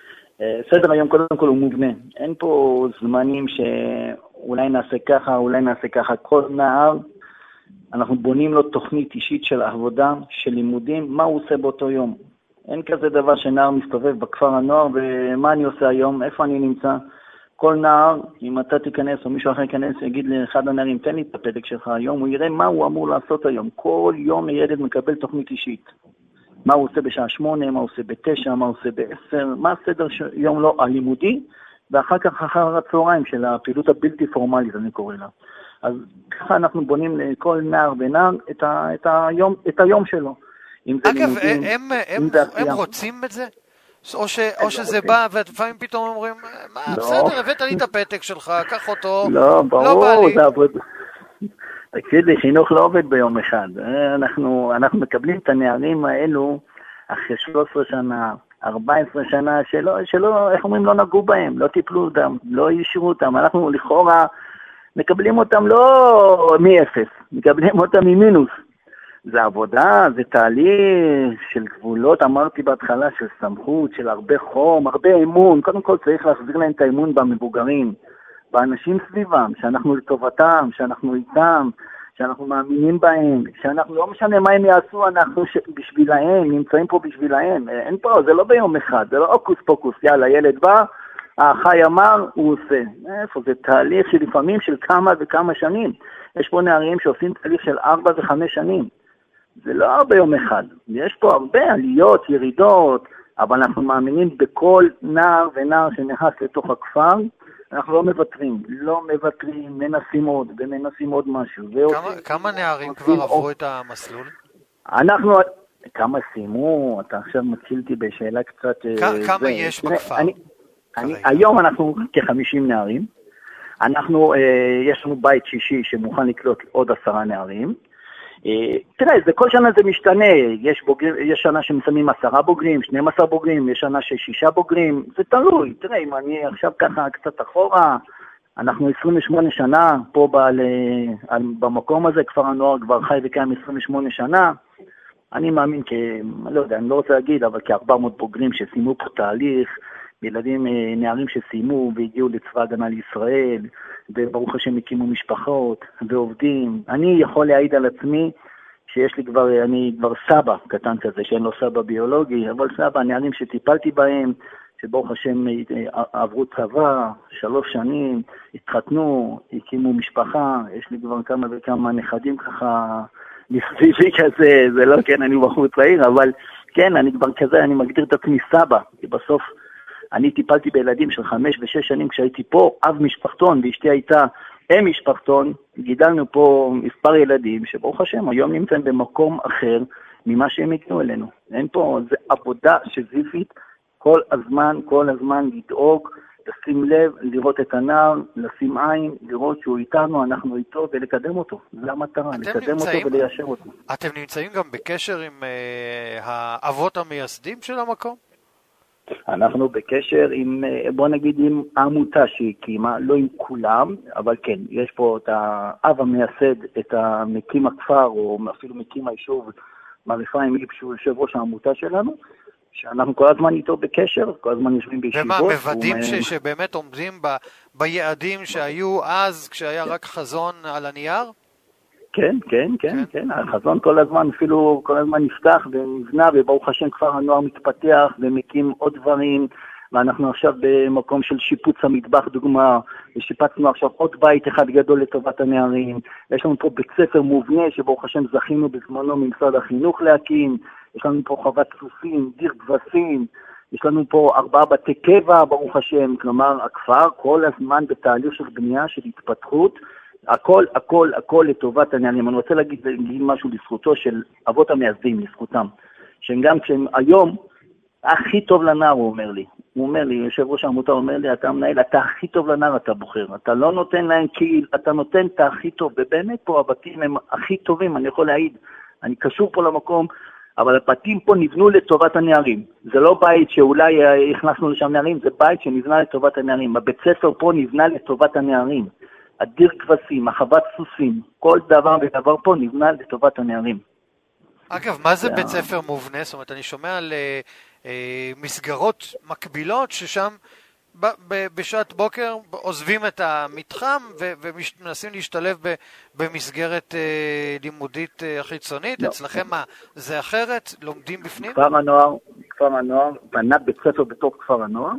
סדר היום קודם כל הוא מובנה. אין פה זמנים שאולי נעשה ככה, אולי נעשה ככה. כל נער, אנחנו בונים לו תוכנית אישית של עבודה, של לימודים, מה הוא עושה באותו יום. אין כזה דבר שנער מסתובב בכפר הנוער, ומה אני עושה היום, איפה אני נמצא. כל נער, אם אתה תיכנס או מישהו אחר ייכנס, יגיד לאחד הנערים, תן לי את הפתק שלך היום, הוא יראה מה הוא אמור לעשות היום. כל יום ילד מקבל תוכנית אישית. מה הוא עושה בשעה שמונה, מה הוא עושה בתשע, מה הוא עושה בעשר, מה הסדר יום לא הלימודי, ואחר כך אחר הצהריים של הפעילות הבלתי פורמלית, אני קורא לה. אז ככה אנחנו בונים לכל נער ונער את, ה, את, היום, את היום שלו. אגב, לימודים, הם, הם, הם רוצים את זה? או, ש, או שזה לא בא, ולפעמים פתאום אומרים, מה, לא. בסדר, הבאת לי את הפתק שלך, קח אותו, לא, ברור, לא בא לי. זה עבוד. תקשיב לי, חינוך לא עובד ביום אחד. אנחנו, אנחנו מקבלים את הנערים האלו אחרי שלוש עשרה שנה, ארבע עשרה שנה, שלא, שלא, איך אומרים, לא נגעו בהם, לא טיפלו אותם, לא אישרו אותם. אנחנו לכאורה מקבלים אותם לא מ-אפס, מקבלים אותם ממינוס. זה עבודה, זה תהליך של גבולות, אמרתי בהתחלה, של סמכות, של הרבה חום, הרבה אמון. קודם כל צריך להחזיר להם את האמון במבוגרים, באנשים סביבם, שאנחנו לטובתם, שאנחנו איתם, שאנחנו מאמינים בהם, שאנחנו לא משנה מה הם יעשו, אנחנו בשבילהם, נמצאים פה בשבילהם. אין פה, זה לא ביום אחד, זה לא אוקוס פוקוס, יאללה, ילד בא, החי אמר, הוא עושה. איפה? זה תהליך שלפעמים של כמה וכמה שנים. יש פה נערים שעושים תהליך של ארבע וחמש שנים. זה לא ביום אחד. יש פה הרבה עליות, ירידות, אבל אנחנו מאמינים בכל נער ונער שנכנס לתוך הכפר, אנחנו לא מוותרים, לא מוותרים, מנסים עוד, ומנסים עוד משהו. כמה, כמה נערים כבר עברו את המסלול? אנחנו, כמה סיימו, אתה עכשיו מתחילתי בשאלה קצת... כמה זה, יש בכפר? אני, אני, היום אנחנו כ-חמישים נערים, אנחנו, יש לנו בית שישי שמוכן לקלוט עוד עשרה נערים, תראה, זה כל שנה זה משתנה, יש, בוגרים, יש שנה שמסיימים עשרה בוגרים, שנים עשר בוגרים, יש שנה של שישה בוגרים, זה תלוי. תראה, אם אני עכשיו ככה קצת אחורה, אנחנו עשרים ושמונה שנה פה בעל, במקום הזה, כפר הנוער כבר חי וקיים עשרים ושמונה שנה, אני מאמין כ... לא יודע, אני לא רוצה להגיד, אבל כ-ארבע מאות בוגרים שסיימו פה תהליך, ילדים, נערים שסיימו והגיעו לצבא הגנה לישראל, וברוך השם הקימו משפחות ועובדים. אני יכול להעיד על עצמי שיש לי כבר, אני כבר סבא קטן כזה, שאין לו סבא ביולוגי, אבל סבא, נערים שטיפלתי בהם, שברוך השם עברו צבא, שלוש שנים, התחתנו, הקימו משפחה, יש לי כבר כמה וכמה נכדים ככה, מסביבי כזה, זה לא כן, אני בחור צעיר, אבל כן, אני כבר כזה, אני מגדיר את עצמי סבא, כי בסוף אני טיפלתי בילדים של חמש ושש שנים כשהייתי פה, אב משפחתון, ואשתי הייתה אם משפחתון, גידלנו פה מספר ילדים, שברוך השם, היום נמצאים במקום אחר ממה שהם הגיעו אלינו. אין פה, זה עבודה שזיפית, כל הזמן, כל הזמן לדאוג, לשים לב, לראות את הנער, לשים עין, לראות שהוא איתנו, אנחנו איתו, ולקדם אותו. זה המטרה, לקדם אותו וליישר אותו. אתם נמצאים גם בקשר עם uh, האבות המייסדים של המקום? אנחנו בקשר עם, בוא נגיד, עם העמותה שהקימה, לא עם כולם, אבל כן, יש פה את האב המייסד, את המקים הכפר, או אפילו מקים היישוב, מר אפרים איב, שהוא יושב ראש העמותה שלנו, שאנחנו כל הזמן איתו בקשר, כל הזמן יושבים בישיבות. ומה, מוודאים ש, שבאמת עומדים ב, ביעדים שהיו אז, כשהיה רק חזון על הנייר? כן, כן, כן, כן, החזון כל הזמן, אפילו כל הזמן נפתח ונבנה, וברוך השם כבר הנוער מתפתח ומקים עוד דברים, ואנחנו עכשיו במקום של שיפוץ המטבח דוגמה, ושיפצנו עכשיו עוד בית אחד גדול לטובת הנערים, יש לנו פה בית ספר מובנה שברוך השם זכינו בזמנו ממשרד החינוך להקים, יש לנו פה חוות סוסים, דיר כבשים, יש לנו פה ארבעה בתי קבע ברוך השם, כלומר הכפר כל הזמן בתהליך של בנייה של התפתחות, הכל, הכל, הכל לטובת הנערים. אני רוצה להגיד, להגיד משהו לזכותו של אבות המייסדים, לזכותם. שהם גם כשהם היום, הכי טוב לנער, הוא אומר לי. הוא אומר לי, יושב ראש העמותה אומר לי, אתה מנהל, אתה הכי טוב לנער, אתה בוחר. אתה לא נותן להם כאילו, אתה נותן את הכי טוב. ובאמת פה הבתים הם הכי טובים, אני יכול להעיד. אני קשור פה למקום, אבל הבתים פה נבנו לטובת הנערים. זה לא בית שאולי הכנסנו לשם נערים, זה בית שנבנה לטובת הנערים. הבית ספר פה נבנה לטובת הנערים. הדיר כבשים, החוות סוסים, כל דבר ודבר פה נבנה לטובת הנערים. אגב, מה זה בית ספר מובנה? זאת אומרת, אני שומע על אה, אה, מסגרות מקבילות ששם ב, ב, בשעת בוקר עוזבים את המתחם ו, ומנסים להשתלב ב, במסגרת אה, לימודית אה, חיצונית. לא. אצלכם מה? זה אחרת? לומדים בפנים? כפר הנוער, כפר הנוער, בנה בית ספר בתוך כפר הנוער,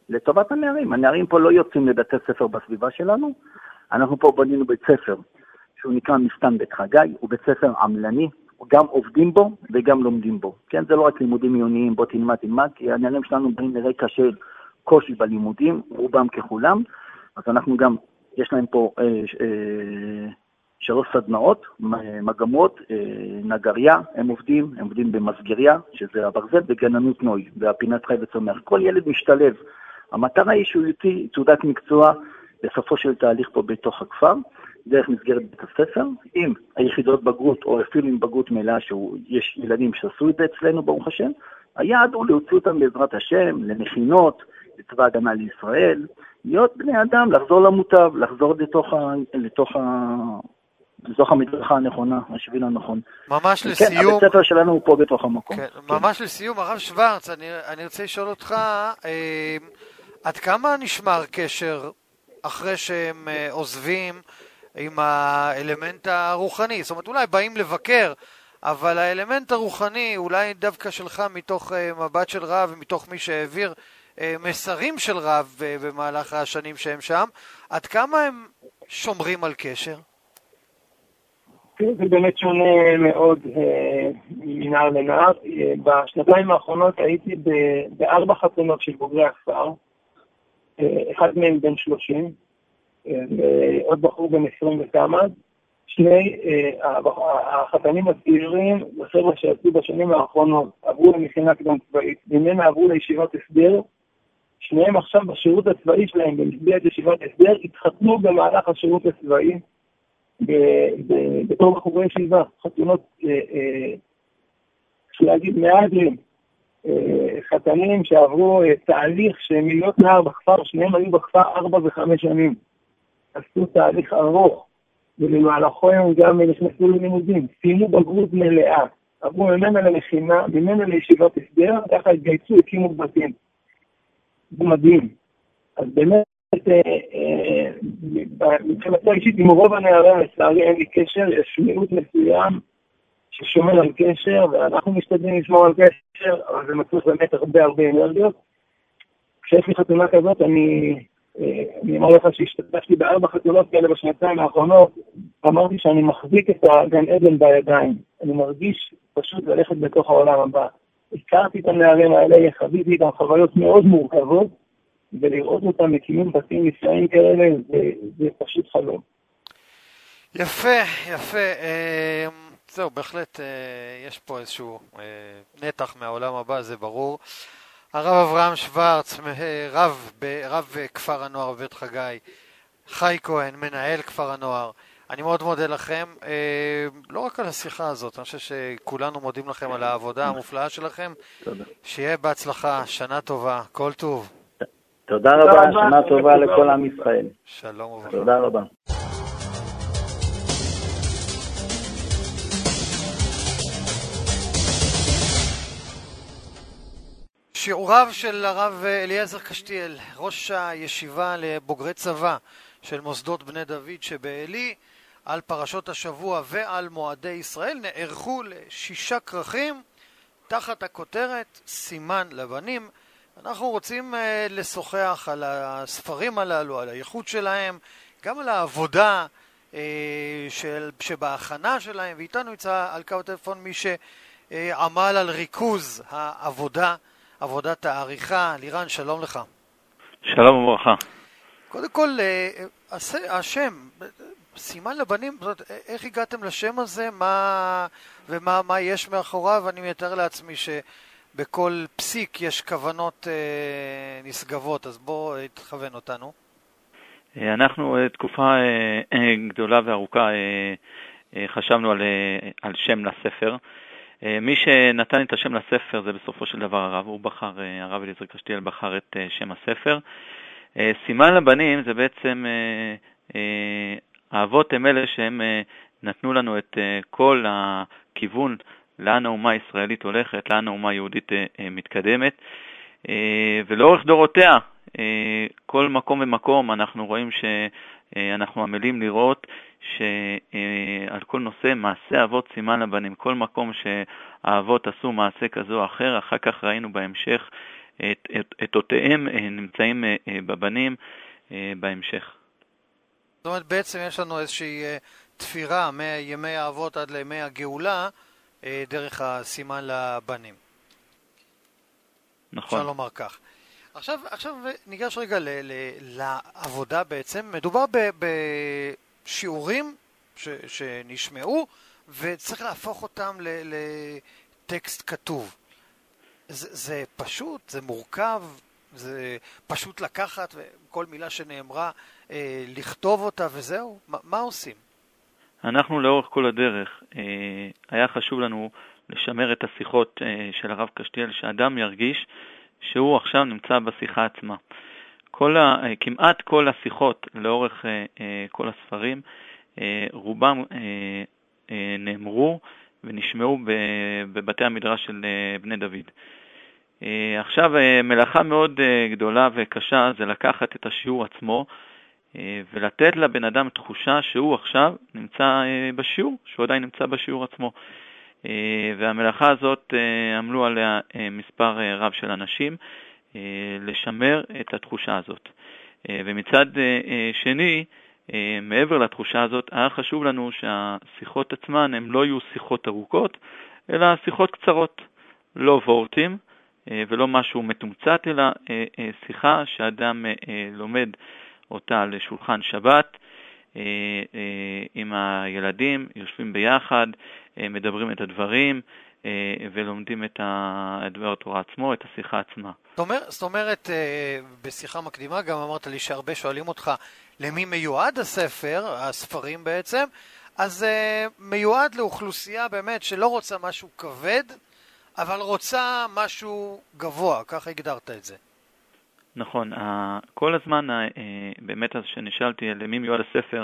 לטובת הנערים. הנערים פה לא יוצאים לבתי ספר בסביבה שלנו, אנחנו פה בנינו בית ספר, שהוא נקרא מסתן בית חגי, הוא בית ספר עמלני, גם עובדים בו וגם לומדים בו. כן, זה לא רק לימודים עיוניים, בוא תלמד, תלמד, כי הנערים שלנו באים לרקע של קושי בלימודים, רובם ככולם, אז אנחנו גם, יש להם פה אה, אה, שלוש סדנאות, מגמות, אה, נגריה, הם עובדים, הם עובדים במסגריה, שזה הברזל, וגננות נוי, והפינת חי וצומח. כל ילד משתלב. המטרה היא שהוא יוציא תעודת מקצוע בסופו של תהליך פה בתוך הכפר, דרך מסגרת בית הספר, עם היחידות בגרות, או אפילו עם בגרות מלאה, שיש ילדים שעשו את זה אצלנו, ברוך השם, היעד הוא להוציא אותם בעזרת השם, למכינות, לצבא הגנה לישראל, להיות בני אדם, לחזור למוטב, לחזור לתוך, ה, לתוך, ה, לתוך המדרכה הנכונה, השביל הנכון. ממש כן, לסיום... הבית ספר שלנו הוא פה בתוך המקום. כן, כן. ממש לסיום, הרב שוורץ, אני, אני רוצה לשאול אותך, אה, עד כמה נשמר קשר אחרי שהם אה, עוזבים עם האלמנט הרוחני? זאת אומרת, אולי באים לבקר, אבל האלמנט הרוחני, אולי דווקא שלך מתוך אה, מבט של רב, ומתוך מי שהעביר אה, מסרים של רב אה, במהלך השנים שהם שם, עד כמה הם שומרים על קשר? זה באמת שונה מאוד מנער לנער. בשנתיים האחרונות הייתי בארבע חתונות של בוגרי הכפר, אחד מהם בן שלושים, עוד בחור בן עשרים וכמה, שני החתנים הצעירים, בחבר'ה שעשו בשנים האחרונות, עברו למכינה קדם צבאית, ממנה עברו לישיבת הסדר, שניהם עכשיו בשירות הצבאי שלהם, במסגרת ישיבת הסדר, התחתנו במהלך השירות הצבאי, בתור בחורי ישיבה, חתונות, אפשר להגיד, מהדרים, חתנים שעברו תהליך שמיליות נער בכפר, שניהם היו בכפר ארבע וחמש שנים. עשו תהליך ארוך, ולמהלכו הם גם נכנסו ללימודים, סיימו בגרות מלאה, עברו ממנה למכינה, ממנה לישיבת הסדר, ככה התגייסו, הקימו בתים. זה מדהים. אז באמת, מבחינתו אישית, עם רוב הנערים, לצערי אין לי קשר, יש מיעוט מסוים ששומר על קשר, ואנחנו משתדלים לשמור על קשר, אבל זה מצריך באמת הרבה הרבה אנרגיות. כשיש לי חתונה כזאת, אני אני אומר לך שהשתתפתי בארבע חתונות כאלה בשנתיים האחרונות, אמרתי שאני מחזיק את הגן עדן בידיים. אני מרגיש פשוט ללכת בתוך העולם הבא. הכרתי את הנערים האלה, חוויתי איתם חוויות מאוד מורכבות, ולראות אותם מקימים בתים נפלאים כאלה, זה, זה פשוט חלום. יפה, יפה. זהו, בהחלט יש פה איזשהו נתח מהעולם הבא, זה ברור. הרב אברהם שוורץ, רב, רב כפר הנוער בית חגי, חי כהן, מנהל כפר הנוער, אני מאוד מודה לכם, לא רק על השיחה הזאת, אני חושב שכולנו מודים לכם על העבודה המופלאה שלכם. תודה. שיהיה בהצלחה, שנה טובה, כל טוב. תודה רבה, שנה טובה לכל עם ישראל. שלום וברכה. תודה רבה. שיעוריו של הרב אליעזר קשתיאל, ראש הישיבה לבוגרי צבא של מוסדות בני דוד שבעלי, על פרשות השבוע ועל מועדי ישראל, נערכו לשישה כרכים תחת הכותרת סימן לבנים. אנחנו רוצים uh, לשוחח על הספרים הללו, על הייחוד שלהם, גם על העבודה uh, של, שבהכנה שלהם, ואיתנו יצא על קו הטלפון מי שעמל על ריכוז העבודה, עבודת העריכה. לירן, שלום לך. שלום וברכה. קודם כל, uh, השם, סימן לבנים, זאת, איך הגעתם לשם הזה, מה, ומה מה יש מאחוריו? אני מתאר לעצמי ש... בכל פסיק יש כוונות אה, נשגבות, אז בוא תכוון אותנו. אנחנו תקופה אה, גדולה וארוכה אה, אה, חשבנו על, אה, על שם לספר. אה, מי שנתן את השם לספר זה בסופו של דבר הרב, הוא בחר, אה, הרב אליעזר קשתיאל בחר את אה, שם הספר. אה, סימן לבנים זה בעצם, אה, אה, האבות הם אלה שהם אה, נתנו לנו את אה, כל הכיוון, לאן האומה הישראלית הולכת, לאן האומה היהודית אה, מתקדמת, אה, ולאורך דורותיה, אה, כל מקום ומקום אנחנו רואים שאנחנו עמלים לראות שעל אה, כל נושא מעשה אבות סימן לבנים, כל מקום שהאבות עשו מעשה כזו או אחר, אחר כך ראינו בהמשך את אותיהם נמצאים בבנים בהמשך. זאת אומרת, בעצם יש לנו איזושהי תפירה מימי האבות עד לימי הגאולה דרך הסימן לבנים. נכון. אפשר לומר כך. עכשיו, עכשיו ניגש רגע ל, ל, לעבודה בעצם. מדובר ב, בשיעורים ש, שנשמעו, וצריך להפוך אותם ל, לטקסט כתוב. זה, זה פשוט, זה מורכב, זה פשוט לקחת וכל מילה שנאמרה, אה, לכתוב אותה וזהו. מה, מה עושים? אנחנו לאורך כל הדרך, אה, היה חשוב לנו לשמר את השיחות אה, של הרב קשתיאל, שאדם ירגיש שהוא עכשיו נמצא בשיחה עצמה. כל ה, אה, כמעט כל השיחות לאורך אה, אה, כל הספרים, אה, רובם אה, אה, נאמרו ונשמעו בבתי המדרש של אה, בני דוד. Uh, עכשיו uh, מלאכה מאוד uh, גדולה וקשה זה לקחת את השיעור עצמו uh, ולתת לבן אדם תחושה שהוא עכשיו נמצא uh, בשיעור, שהוא עדיין נמצא בשיעור עצמו. Uh, והמלאכה הזאת uh, עמלו עליה uh, מספר uh, רב של אנשים uh, לשמר את התחושה הזאת. Uh, ומצד uh, uh, שני, uh, מעבר לתחושה הזאת, היה חשוב לנו שהשיחות עצמן הן לא יהיו שיחות ארוכות, אלא שיחות קצרות, לא וורטים, ולא משהו מתומצת, אלא שיחה שאדם לומד אותה לשולחן שבת, עם הילדים, יושבים ביחד, מדברים את הדברים, ולומדים את דבר התורה עצמו, את השיחה עצמה. זאת אומרת, בשיחה מקדימה גם אמרת לי שהרבה שואלים אותך למי מיועד הספר, הספרים בעצם, אז מיועד לאוכלוסייה באמת שלא רוצה משהו כבד, אבל רוצה משהו גבוה, ככה הגדרת את זה. נכון, כל הזמן באמת אז שנשאלתי למי מיועד הספר,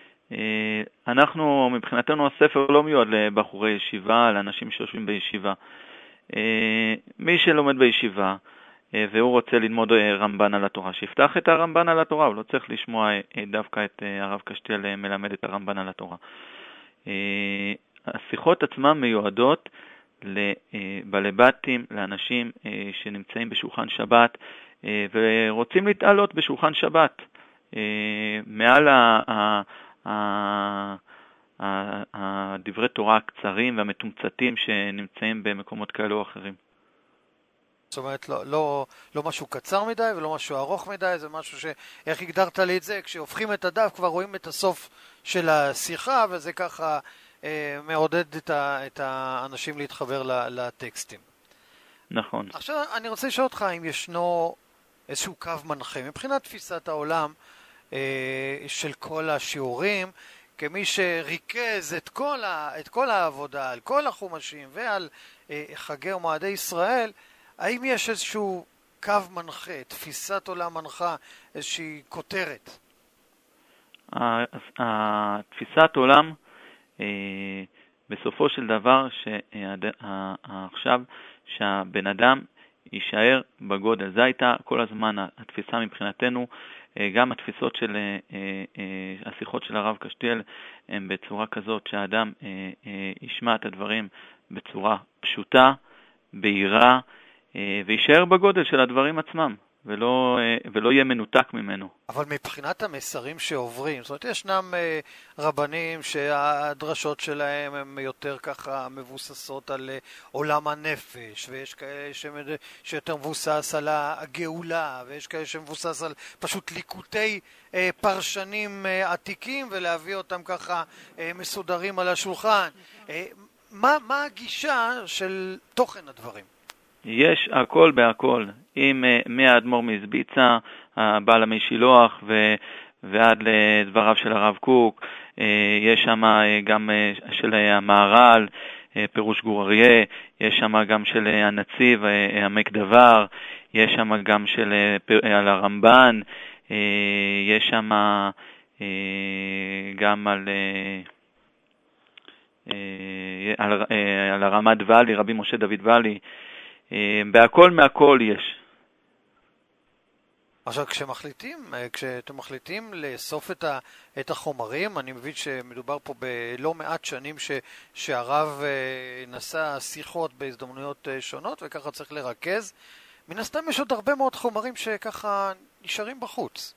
אנחנו מבחינתנו הספר לא מיועד לבחורי ישיבה, לאנשים שיושבים בישיבה. מי שלומד בישיבה והוא רוצה ללמוד רמב"ן על התורה, שיפתח את הרמב"ן על התורה, הוא לא צריך לשמוע דווקא את הרב קשתיאל מלמד את הרמב"ן על התורה. השיחות עצמן מיועדות לבעלי בתים, לאנשים שנמצאים בשולחן שבת ורוצים להתעלות בשולחן שבת מעל הדברי תורה הקצרים והמתומצתים שנמצאים במקומות כאלו או אחרים. זאת אומרת, לא, לא, לא משהו קצר מדי ולא משהו ארוך מדי, זה משהו ש... איך הגדרת לי את זה? כשהופכים את הדף כבר רואים את הסוף של השיחה, וזה ככה אה, מעודד את, ה... את האנשים להתחבר לטקסטים. נכון. עכשיו, אני רוצה לשאול אותך אם ישנו איזשהו קו מנחה, מבחינת תפיסת העולם אה, של כל השיעורים, כמי שריכז את כל, ה... את כל העבודה על כל החומשים ועל אה, חגי ומועדי ישראל, האם יש איזשהו קו מנחה, תפיסת עולם מנחה, איזושהי כותרת? תפיסת עולם, בסופו של דבר, שעכשיו שהבן אדם יישאר בגודל. זה הייתה כל הזמן התפיסה מבחינתנו, גם התפיסות של השיחות של הרב קשתיאל הם בצורה כזאת שהאדם ישמע את הדברים בצורה פשוטה, בהירה, וישאר בגודל של הדברים עצמם, ולא, ולא יהיה מנותק ממנו. אבל מבחינת המסרים שעוברים, זאת אומרת, ישנם רבנים שהדרשות שלהם הם יותר ככה מבוססות על עולם הנפש, ויש כאלה שיותר מבוסס על הגאולה, ויש כאלה שמבוסס על פשוט ליקוטי פרשנים עתיקים, ולהביא אותם ככה מסודרים על השולחן. מה, מה הגישה של תוכן הדברים? יש הכל בהכל, עם מהאדמו"ר מזביצה, בעל המי שילוח, ו, ועד לדבריו של הרב קוק, יש שם גם של המהר"ל, פירוש גור אריה, יש שם גם של הנציב, עמק דבר, יש שם גם של על הרמב"ן, יש שם גם על... על, על הרמ"ד ואלי, רבי משה דוד ואלי, בהכל מהכל יש. עכשיו, כשמחליטים, כשאתם מחליטים לאסוף את, ה, את החומרים, אני מבין שמדובר פה בלא מעט שנים ש, שהרב נשא שיחות בהזדמנויות שונות, וככה צריך לרכז. מן הסתם יש עוד הרבה מאוד חומרים שככה נשארים בחוץ.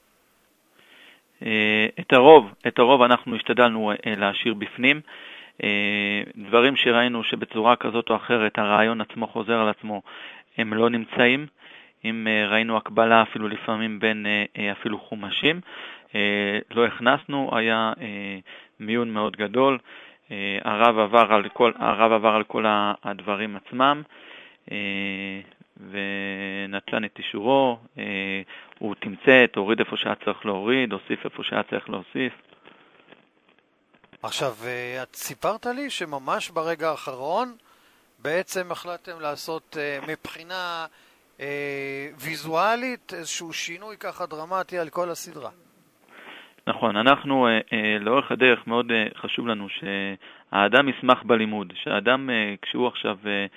את הרוב, את הרוב אנחנו השתדלנו להשאיר בפנים. דברים שראינו שבצורה כזאת או אחרת הרעיון עצמו חוזר על עצמו, הם לא נמצאים. אם ראינו הקבלה אפילו לפעמים בין אפילו חומשים, לא הכנסנו, היה מיון מאוד גדול. הרב עבר על כל, הרב עבר על כל הדברים עצמם, ונתן את אישורו, הוא תמצאת, הוריד איפה שהיה צריך להוריד, הוסיף איפה שהיה צריך להוסיף. עכשיו, את סיפרת לי שממש ברגע האחרון בעצם החלטתם לעשות מבחינה ויזואלית איזשהו שינוי ככה דרמטי על כל הסדרה. נכון, אנחנו לאורך הדרך מאוד חשוב לנו שהאדם ישמח בלימוד, שהאדם כשהוא עכשיו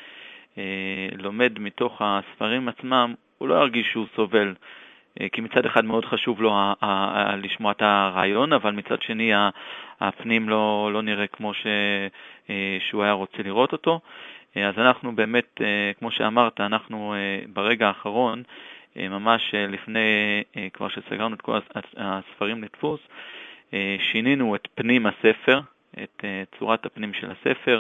לומד מתוך הספרים עצמם, הוא לא ירגיש שהוא סובל, כי מצד אחד מאוד חשוב לו לשמוע את הרעיון, אבל מצד שני הפנים לא, לא נראה כמו שהוא היה רוצה לראות אותו. אז אנחנו באמת, כמו שאמרת, אנחנו ברגע האחרון, ממש לפני, כבר שסגרנו את כל הספרים לדפוס, שינינו את פנים הספר, את צורת הפנים של הספר,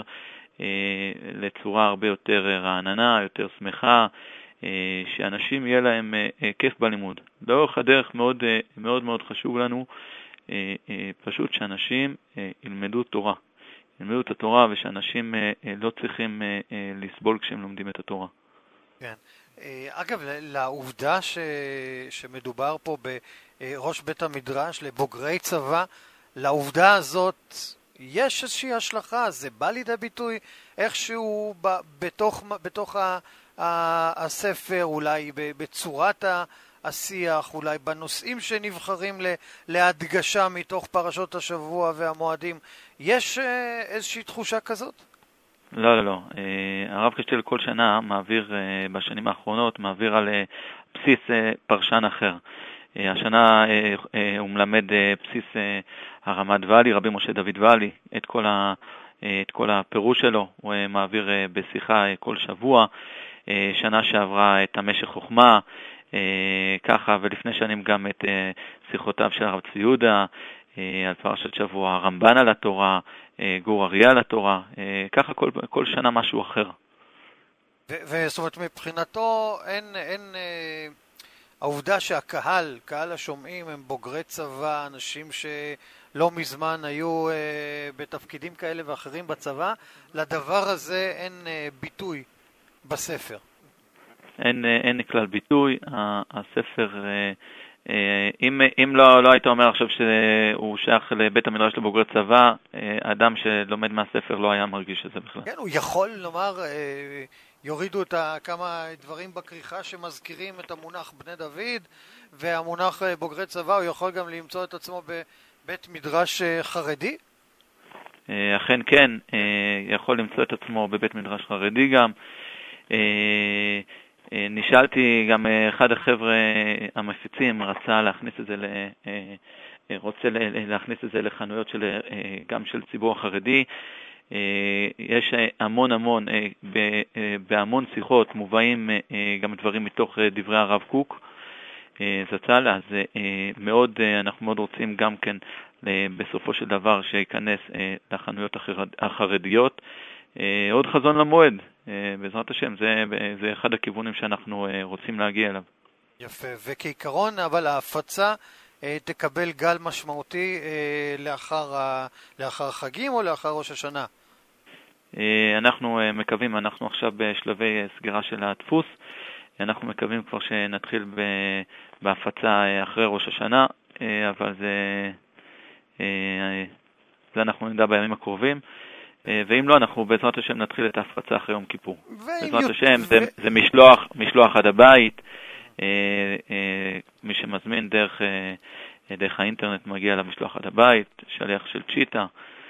לצורה הרבה יותר רעננה, יותר שמחה, שאנשים יהיה להם כיף בלימוד. לאורך הדרך מאוד מאוד מאוד חשוב לנו פשוט שאנשים ילמדו תורה. ילמדו את התורה ושאנשים לא צריכים לסבול כשהם לומדים את התורה. כן. אגב, לעובדה ש... שמדובר פה בראש בית המדרש לבוגרי צבא, לעובדה הזאת יש איזושהי השלכה, זה בא לידי ביטוי איכשהו ב... בתוך, בתוך ה... הספר, אולי בצורת השיח, אולי בנושאים שנבחרים להדגשה מתוך פרשות השבוע והמועדים. יש איזושהי תחושה כזאת? לא, לא, לא. הרב קשתיאל כל שנה מעביר, בשנים האחרונות, מעביר על בסיס פרשן אחר. השנה הוא מלמד בסיס הרמ"ד ואלי, רבי משה דוד ואלי, את כל, ה, את כל הפירוש שלו. הוא מעביר בשיחה כל שבוע. שנה שעברה את המשך חוכמה, ככה, ולפני שנים גם את שיחותיו של הרב צבי יהודה, על פרשת שבוע, הרמב"ן על התורה, גור אריה על התורה, ככה כל, כל שנה משהו אחר. וזאת אומרת, מבחינתו אין, אין, אה, העובדה שהקהל, קהל השומעים הם בוגרי צבא, אנשים שלא מזמן היו אה, בתפקידים כאלה ואחרים בצבא, לדבר הזה אין אה, ביטוי בספר. אין, אין כלל ביטוי, הספר, אם, אם לא, לא היית אומר עכשיו שהוא שייך לבית המדרש לבוגרי צבא, אדם שלומד מהספר לא היה מרגיש את זה בכלל. כן, הוא יכול לומר, יורידו את כמה דברים בכריכה שמזכירים את המונח בני דוד, והמונח בוגרי צבא, הוא יכול גם למצוא את עצמו בבית מדרש חרדי? אכן כן, יכול למצוא את עצמו בבית מדרש חרדי גם. נשאלתי גם אחד החבר'ה המפיצים רצה להכניס את זה ל... רוצה להכניס את זה לחנויות של, גם של ציבור החרדי. יש המון המון, בהמון שיחות מובאים גם דברים מתוך דברי הרב קוק זצ"ל, אז מאוד, אנחנו מאוד רוצים גם כן בסופו של דבר שיכנס לחנויות החרדיות. עוד חזון למועד, בעזרת השם, זה, זה אחד הכיוונים שאנחנו רוצים להגיע אליו. יפה, וכעיקרון, אבל ההפצה תקבל גל משמעותי לאחר, לאחר חגים או לאחר ראש השנה? אנחנו מקווים, אנחנו עכשיו בשלבי סגירה של הדפוס, אנחנו מקווים כבר שנתחיל בהפצה אחרי ראש השנה, אבל זה, זה אנחנו נדע בימים הקרובים. ואם לא, אנחנו בעזרת השם נתחיל את ההפצה אחרי יום כיפור. בעזרת השם, זה, זה משלוח, משלוח עד הבית. מי שמזמין דרך, דרך האינטרנט מגיע למשלוח עד הבית, שליח של צ'יטה.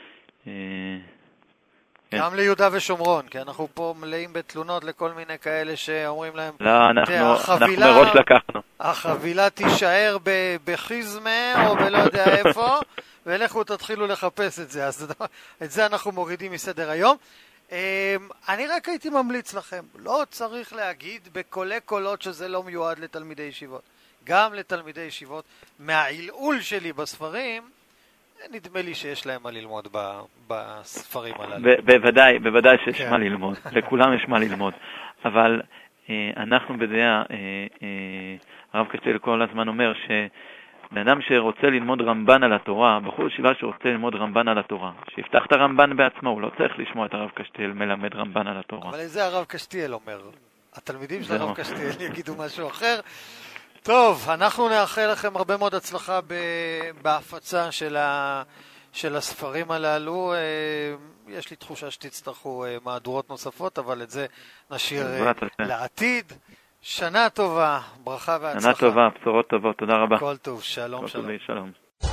גם ליהודה ושומרון, כי אנחנו פה מלאים בתלונות לכל מיני כאלה שאומרים להם, לא, אנחנו, אנחנו מראש לקחנו. החבילה תישאר בחיזמה או בלא יודע איפה, ולכו תתחילו לחפש את זה. אז את זה אנחנו מורידים מסדר היום. אני רק הייתי ממליץ לכם, לא צריך להגיד בקולי קולות שזה לא מיועד לתלמידי ישיבות. גם לתלמידי ישיבות, מהעילעול שלי בספרים, נדמה לי שיש להם מה ללמוד בספרים הללו. בוודאי, בוודאי שיש מה ללמוד. לכולם יש מה ללמוד. אבל אנחנו בדעה, הרב קשתיאל כל הזמן אומר שבן אדם שרוצה ללמוד רמב"ן על התורה, בחור ישיבה שרוצה ללמוד רמב"ן על התורה, שיפתח את הרמב"ן בעצמו, הוא לא צריך לשמוע את הרב קשתיאל מלמד רמב"ן על התורה. אבל זה הרב קשתיאל אומר. התלמידים של הרב קשתיאל יגידו משהו אחר. טוב, אנחנו נאחל לכם הרבה מאוד הצלחה בהפצה של, ה... של הספרים הללו. יש לי תחושה שתצטרכו מהדורות נוספות, אבל את זה נשאיר לעתיד. שנה טובה, ברכה והצלחה. שנה טובה, בשורות טובות, תודה רבה. כל טוב, שלום, שלום. שלום.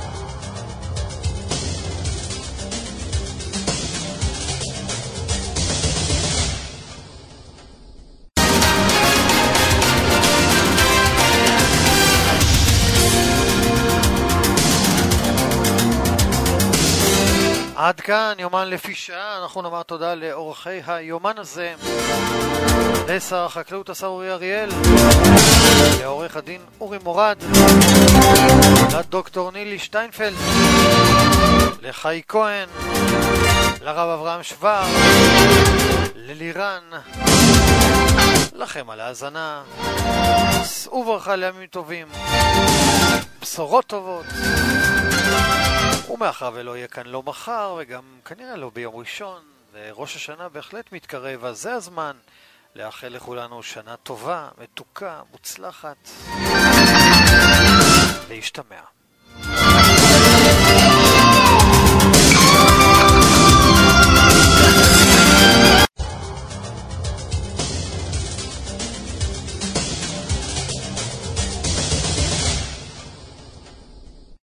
עד כאן יומן לפי שעה. אנחנו נאמר תודה לאורחי היומן הזה, לשר החקלאות השר אורי אריאל, לעורך הדין אורי מורד, לדוקטור נילי שטיינפלד, לחי כהן, לרב אברהם שוואר, ללירן, לכם על ההאזנה. שאו ברכה לימים טובים, בשורות טובות, ומאחר ולא יהיה כאן לא מחר וגם כנראה לא ביום ראשון, וראש השנה בהחלט מתקרב, אז זה הזמן לאחל לכולנו שנה טובה, מתוקה, מוצלחת. להשתמע.